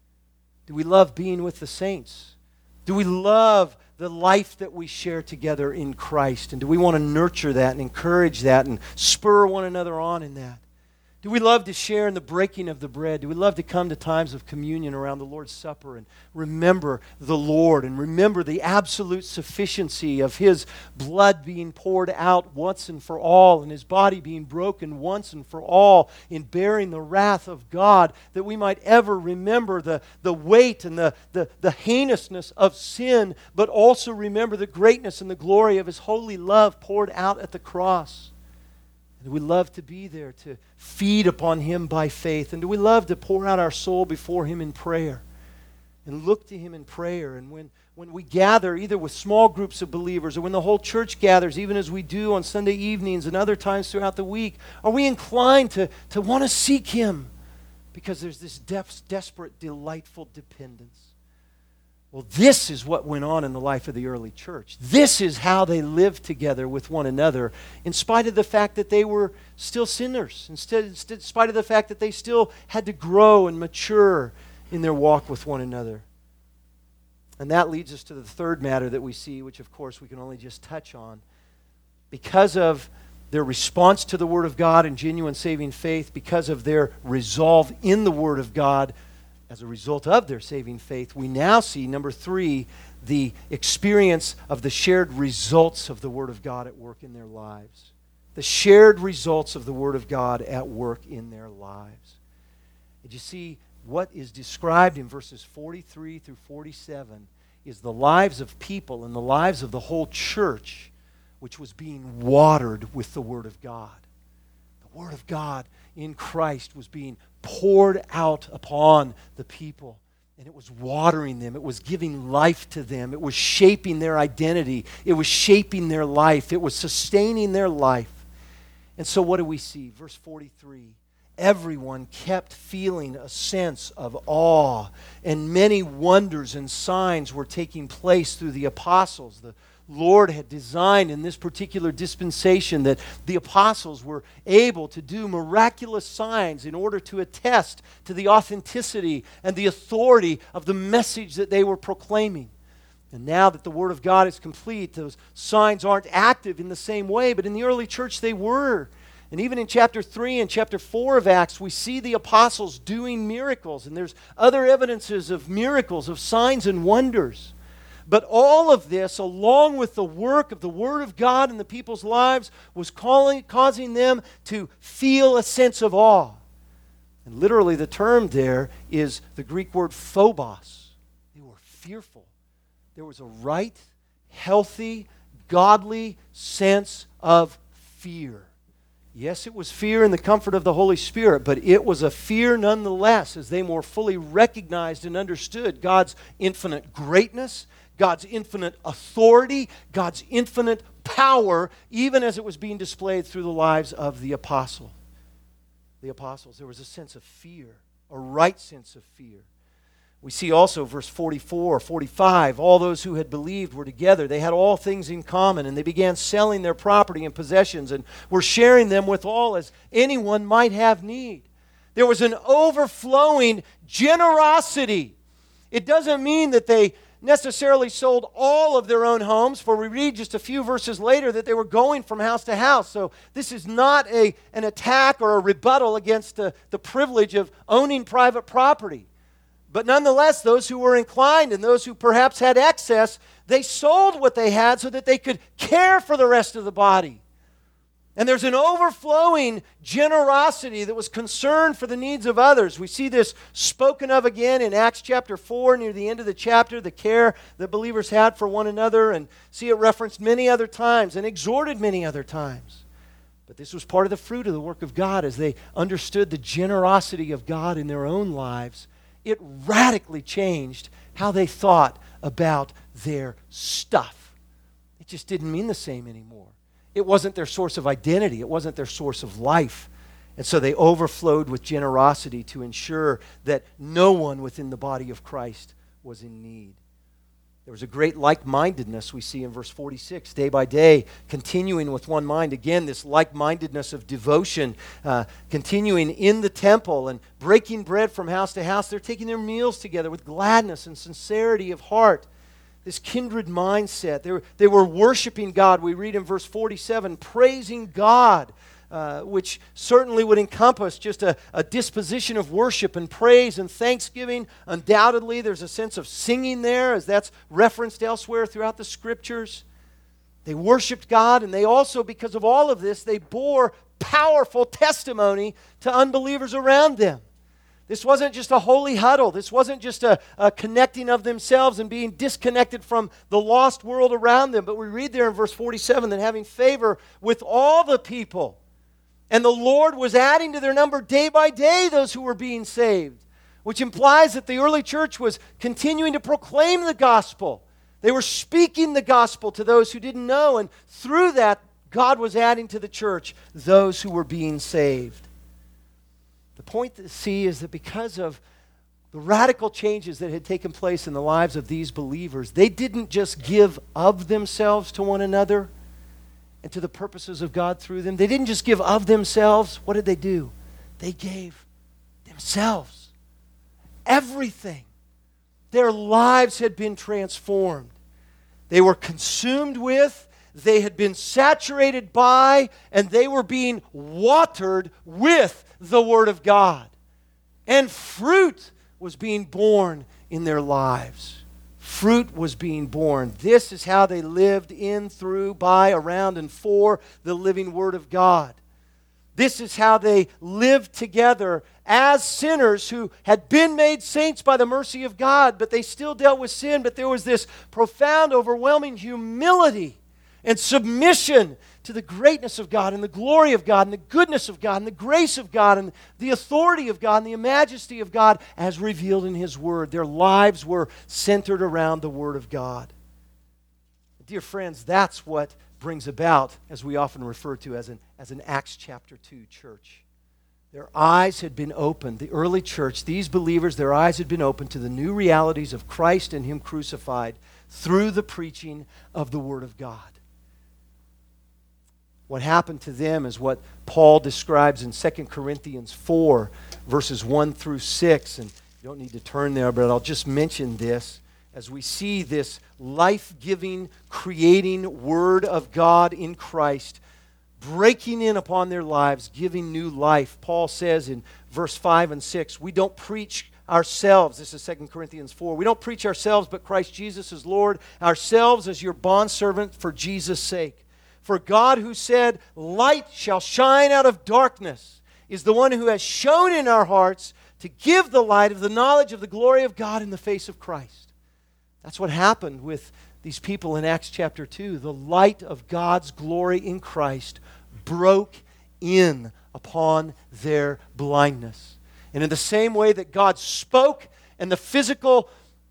Do we love being with the saints? Do we love the life that we share together in Christ? And do we want to nurture that and encourage that and spur one another on in that? Do we love to share in the breaking of the bread? Do we love to come to times of communion around the Lord's Supper and remember the Lord and remember the absolute sufficiency of His blood being poured out once and for all and His body being broken once and for all in bearing the wrath of God, that we might ever remember the, the weight and the, the, the heinousness of sin, but also remember the greatness and the glory of His holy love poured out at the cross? Do we love to be there to feed upon Him by faith? And do we love to pour out our soul before Him in prayer and look to Him in prayer? And when, when we gather, either with small groups of believers or when the whole church gathers, even as we do on Sunday evenings and other times throughout the week, are we inclined to, to want to seek Him because there's this depth, desperate, delightful dependence? Well, this is what went on in the life of the early church. This is how they lived together with one another, in spite of the fact that they were still sinners, instead, in spite of the fact that they still had to grow and mature in their walk with one another. And that leads us to the third matter that we see, which of course we can only just touch on. Because of their response to the Word of God and genuine saving faith, because of their resolve in the Word of God as a result of their saving faith, we now see, number three, the experience of the shared results of the Word of God at work in their lives. The shared results of the Word of God at work in their lives. Did you see what is described in verses forty-three through forty-seven is the lives of people and the lives of the whole church, which was being watered with the Word of God. The Word of God in Christ was being poured out upon the people, and it was watering them. It was giving life to them. It was shaping their identity. It was shaping their life. It was sustaining their life. And so what do we see? Verse forty-three. Everyone kept feeling a sense of awe, and many wonders and signs were taking place through the apostles. The Lord had designed in this particular dispensation that the apostles were able to do miraculous signs in order to attest to the authenticity and the authority of the message that they were proclaiming. And now that the Word of God is complete, those signs aren't active in the same way, but in the early church they were. And even in chapter three and chapter four of Acts, we see the apostles doing miracles. And there's other evidences of miracles, of signs and wonders. But all of this, along with the work of the Word of God in the people's lives, was calling, causing them to feel a sense of awe. And literally the term there is the Greek word phobos. They were fearful. There was a right, healthy, godly sense of fear. Yes, it was fear in the comfort of the Holy Spirit, but it was a fear nonetheless as they more fully recognized and understood God's infinite greatness, God's infinite authority, God's infinite power, even as it was being displayed through the lives of the apostle. The apostles. There was a sense of fear, a right sense of fear. We see also verse forty-four, forty-five, all those who had believed were together. They had all things in common, and they began selling their property and possessions and were sharing them with all as anyone might have need. There was an overflowing generosity. It doesn't mean that they necessarily sold all of their own homes, for we read just a few verses later that they were going from house to house. So this is not a, an attack or a rebuttal against the, the privilege of owning private property. But nonetheless, those who were inclined and those who perhaps had excess, they sold what they had so that they could care for the rest of the body. And there's an overflowing generosity that was concerned for the needs of others. We see this spoken of again in Acts chapter four, near the end of the chapter, the care that believers had for one another, and see it referenced many other times and exhorted many other times. But this was part of the fruit of the work of God as they understood the generosity of God in their own lives. It radically changed how they thought about their stuff. It just didn't mean the same anymore. It wasn't their source of identity. It wasn't their source of life. And so they overflowed with generosity to ensure that no one within the body of Christ was in need. There was a great like-mindedness we see in verse forty-six, day by day, continuing with one mind. Again, this like-mindedness of devotion, uh, continuing in the temple and breaking bread from house to house. They're taking their meals together with gladness and sincerity of heart. This kindred mindset. They were, they were worshiping God. We read in verse forty-seven, praising God, uh, which certainly would encompass just a, a disposition of worship and praise and thanksgiving. Undoubtedly, there's a sense of singing there, as that's referenced elsewhere throughout the Scriptures. They worshiped God, and they also, because of all of this, they bore powerful testimony to unbelievers around them. This wasn't just a holy huddle. This wasn't just a, a connecting of themselves and being disconnected from the lost world around them. But we read there in verse forty-seven that having favor with all the people, and the Lord was adding to their number day by day those who were being saved, which implies that the early church was continuing to proclaim the gospel. They were speaking the gospel to those who didn't know, and through that, God was adding to the church those who were being saved. The point to see is that because of the radical changes that had taken place in the lives of these believers, they didn't just give of themselves to one another and to the purposes of God through them. They didn't just give of themselves. What did they do? They gave themselves. Everything. Their lives had been transformed. They were consumed with, they had been saturated by, and they were being watered with the Word of God. And fruit was being born in their lives. Fruit was being born. This is how they lived in, through, by, around, and for the living Word of God. This is how they lived together as sinners who had been made saints by the mercy of God, but they still dealt with sin. But there was this profound, overwhelming humility and submission to the greatness of God and the glory of God and the goodness of God and the grace of God and the authority of God and the majesty of God as revealed in His Word. Their lives were centered around the Word of God. Dear friends, that's what brings about, as we often refer to as an, as an Acts chapter two church. Their eyes had been opened. The early church, these believers, their eyes had been opened to the new realities of Christ and Him crucified through the preaching of the Word of God. What happened to them is what Paul describes in Second Corinthians four, verses one through six. And you don't need to turn there, but I'll just mention this. As we see this life-giving, creating Word of God in Christ breaking in upon their lives, giving new life. Paul says in verse five and six, we don't preach ourselves. This is Second Corinthians four. We don't preach ourselves, but Christ Jesus is Lord, ourselves as your bondservant for Jesus' sake. For God, who said, light shall shine out of darkness, is the one who has shone in our hearts to give the light of the knowledge of the glory of God in the face of Christ. That's what happened with these people in Acts chapter two. The light of God's glory in Christ broke in upon their blindness. And in the same way that God spoke and the physical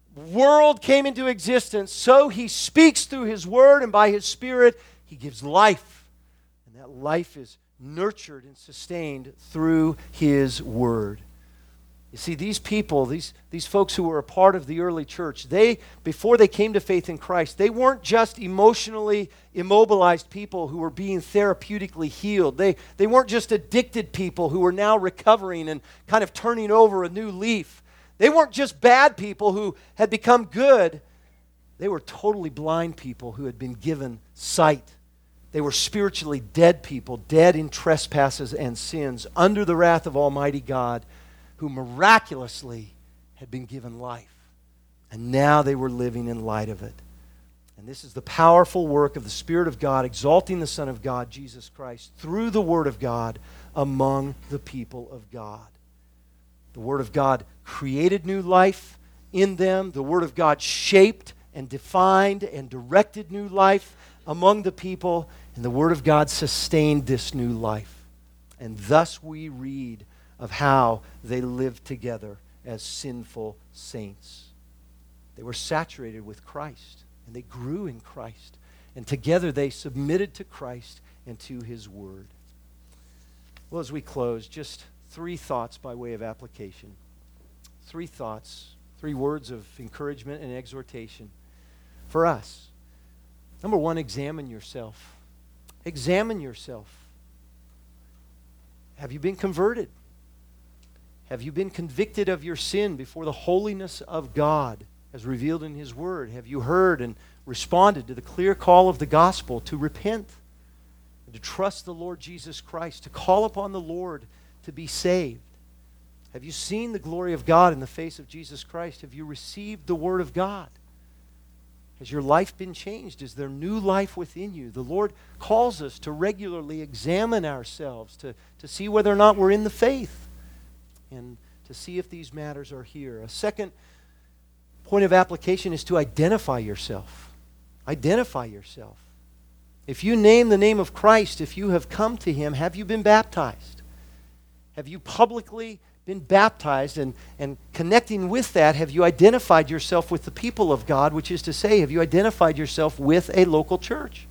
world came into existence, so He speaks through His Word, and by His Spirit He gives life. And that life is nurtured and sustained through His Word. You see, these people, these, these folks who were a part of the early church, they, before they came to faith in Christ, they weren't just emotionally immobilized people who were being therapeutically healed. They, they weren't just addicted people who were now recovering and kind of turning over a new leaf. They weren't just bad people who had become good. They were totally blind people who had been given sight. They were spiritually dead people, dead in trespasses and sins, under the wrath of Almighty God, who miraculously had been given life. And now they were living in light of it. And this is the powerful work of the Spirit of God, exalting the Son of God, Jesus Christ, through the Word of God among the people of God. The Word of God created new life in them. The Word of God shaped and defined and directed new life among the people. And the Word of God sustained this new life. And thus we read of how they lived together as sinful saints. They were saturated with Christ, and they grew in Christ. And together they submitted to Christ and to His Word. Well, as we close, just three thoughts by way of application. Three thoughts, three words of encouragement and exhortation for us. Number one, examine yourself. Examine yourself. Have you been converted? Have you been convicted of your sin before the holiness of God as revealed in His Word? Have you heard and responded to the clear call of the gospel to repent and to trust the Lord Jesus Christ, to call upon the Lord to be saved? Have you seen the glory of God in the face of Jesus Christ? Have you received the Word of God? Has your life been changed? Is there new life within you? The Lord calls us to regularly examine ourselves, to, to see whether or not we're in the faith, and to see if these matters are here. A second point of application is to identify yourself. Identify yourself. If you name the name of Christ, if you have come to Him, have you been baptized? Have you publicly been baptized? And, and connecting with that, have you identified yourself with the people of God, which is to say, have you identified yourself with a local church?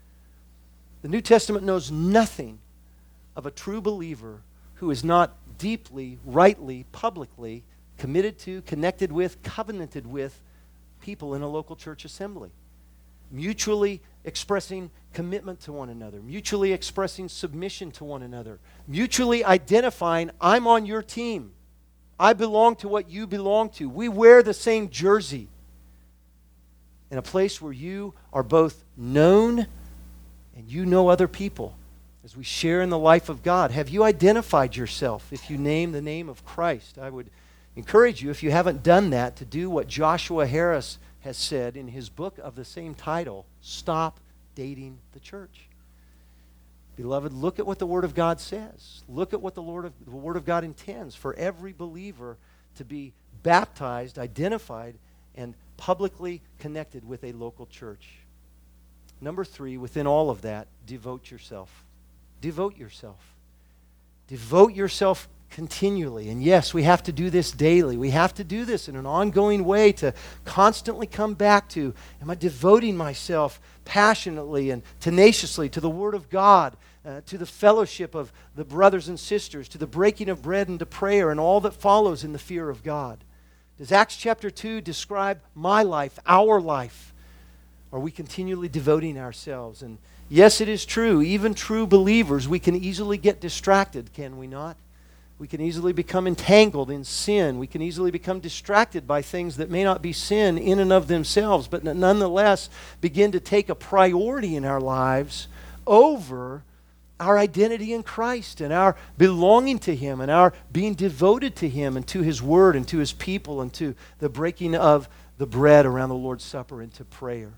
The New Testament knows nothing of a true believer who is not deeply, rightly, publicly committed to, connected with, covenanted with people in a local church assembly. Mutually expressing commitment to one another, mutually expressing submission to one another, mutually identifying, I'm on your team. I belong to what you belong to. We wear the same jersey. In a place where you are both known and you know other people as we share in the life of God. Have you identified yourself if you name the name of Christ? I would encourage you, if you haven't done that, to do what Joshua Harris has said in his book of the same title, Stop Dating the Church. Beloved, look at what the Word of God says. Look at what the, Lord of, the Word of God intends for every believer to be baptized, identified, and publicly connected with a local church. Number three, within all of that, devote yourself. Devote yourself. Devote yourself continually. And yes, we have to do this daily. We have to do this in an ongoing way to constantly come back to, am I devoting myself passionately and tenaciously to the Word of God, uh, to the fellowship of the brothers and sisters, to the breaking of bread and to prayer and all that follows in the fear of God? Does Acts chapter two describe my life, our life? Are we continually devoting ourselves? And yes, it is true. Even true believers, we can easily get distracted, can we not? We can easily become entangled in sin. We can easily become distracted by things that may not be sin in and of themselves, but nonetheless begin to take a priority in our lives over our identity in Christ and our belonging to Him and our being devoted to Him and to His Word and to His people and to the breaking of the bread around the Lord's Supper and to prayer.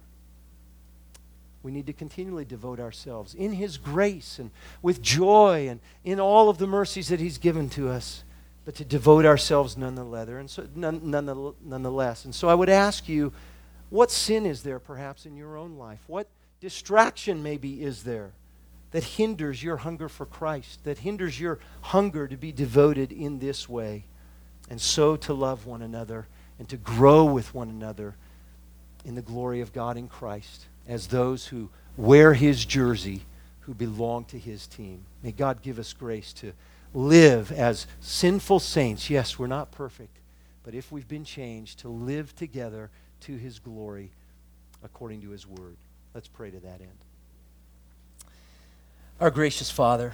We need to continually devote ourselves in His grace and with joy and in all of the mercies that He's given to us, but to devote ourselves nonetheless. And so, none, none, nonetheless. And so I would ask you, what sin is there perhaps in your own life? What distraction maybe is there that hinders your hunger for Christ, that hinders your hunger to be devoted in this way, and so to love one another and to grow with one another in the glory of God in Christ as those who wear His jersey, who belong to His team. May God give us grace to live as sinful saints. Yes, we're not perfect, but if we've been changed, to live together to His glory according to His Word. Let's pray to that end. Our gracious Father,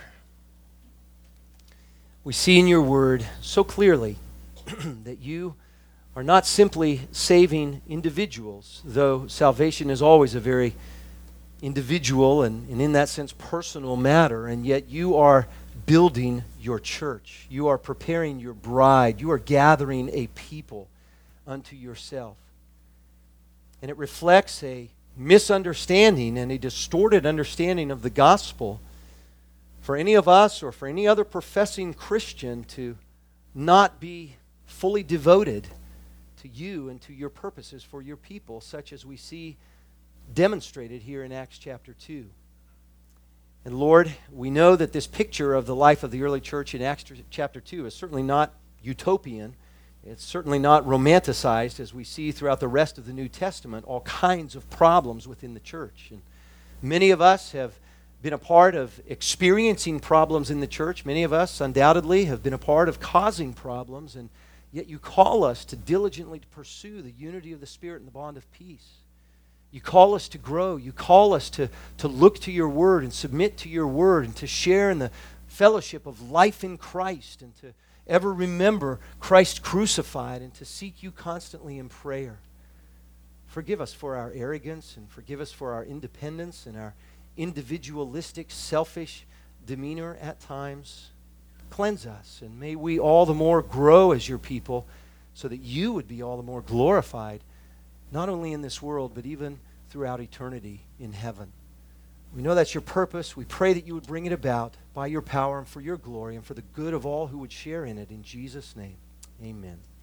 we see in your Word so clearly that you are not simply saving individuals, though salvation is always a very individual and, and in that sense personal matter, and yet you are building your church. You are preparing your bride. You are gathering a people unto yourself. And it reflects a misunderstanding and a distorted understanding of the gospel for any of us or for any other professing Christian to not be fully devoted to you and to your purposes for your people, such as we see demonstrated here in Acts chapter two. And Lord, we know that this picture of the life of the early church in Acts chapter two is certainly not utopian. It's certainly not romanticized, as we see throughout the rest of the New Testament, all kinds of problems within the church. And many of us have been a part of experiencing problems in the church. Many of us undoubtedly have been a part of causing problems, and yet you call us to diligently pursue the unity of the Spirit and the bond of peace. You call us to grow. You call us to, to look to your Word and submit to your Word and to share in the fellowship of life in Christ and to ever remember Christ crucified and to seek you constantly in prayer. Forgive us for our arrogance and forgive us for our independence and our individualistic, selfish demeanor at times. Cleanse us, and may we all the more grow as your people so that you would be all the more glorified, not only in this world, but even throughout eternity in heaven. We know that's your purpose. We pray that you would bring it about by your power and for your glory and for the good of all who would share in it. In Jesus' name, amen.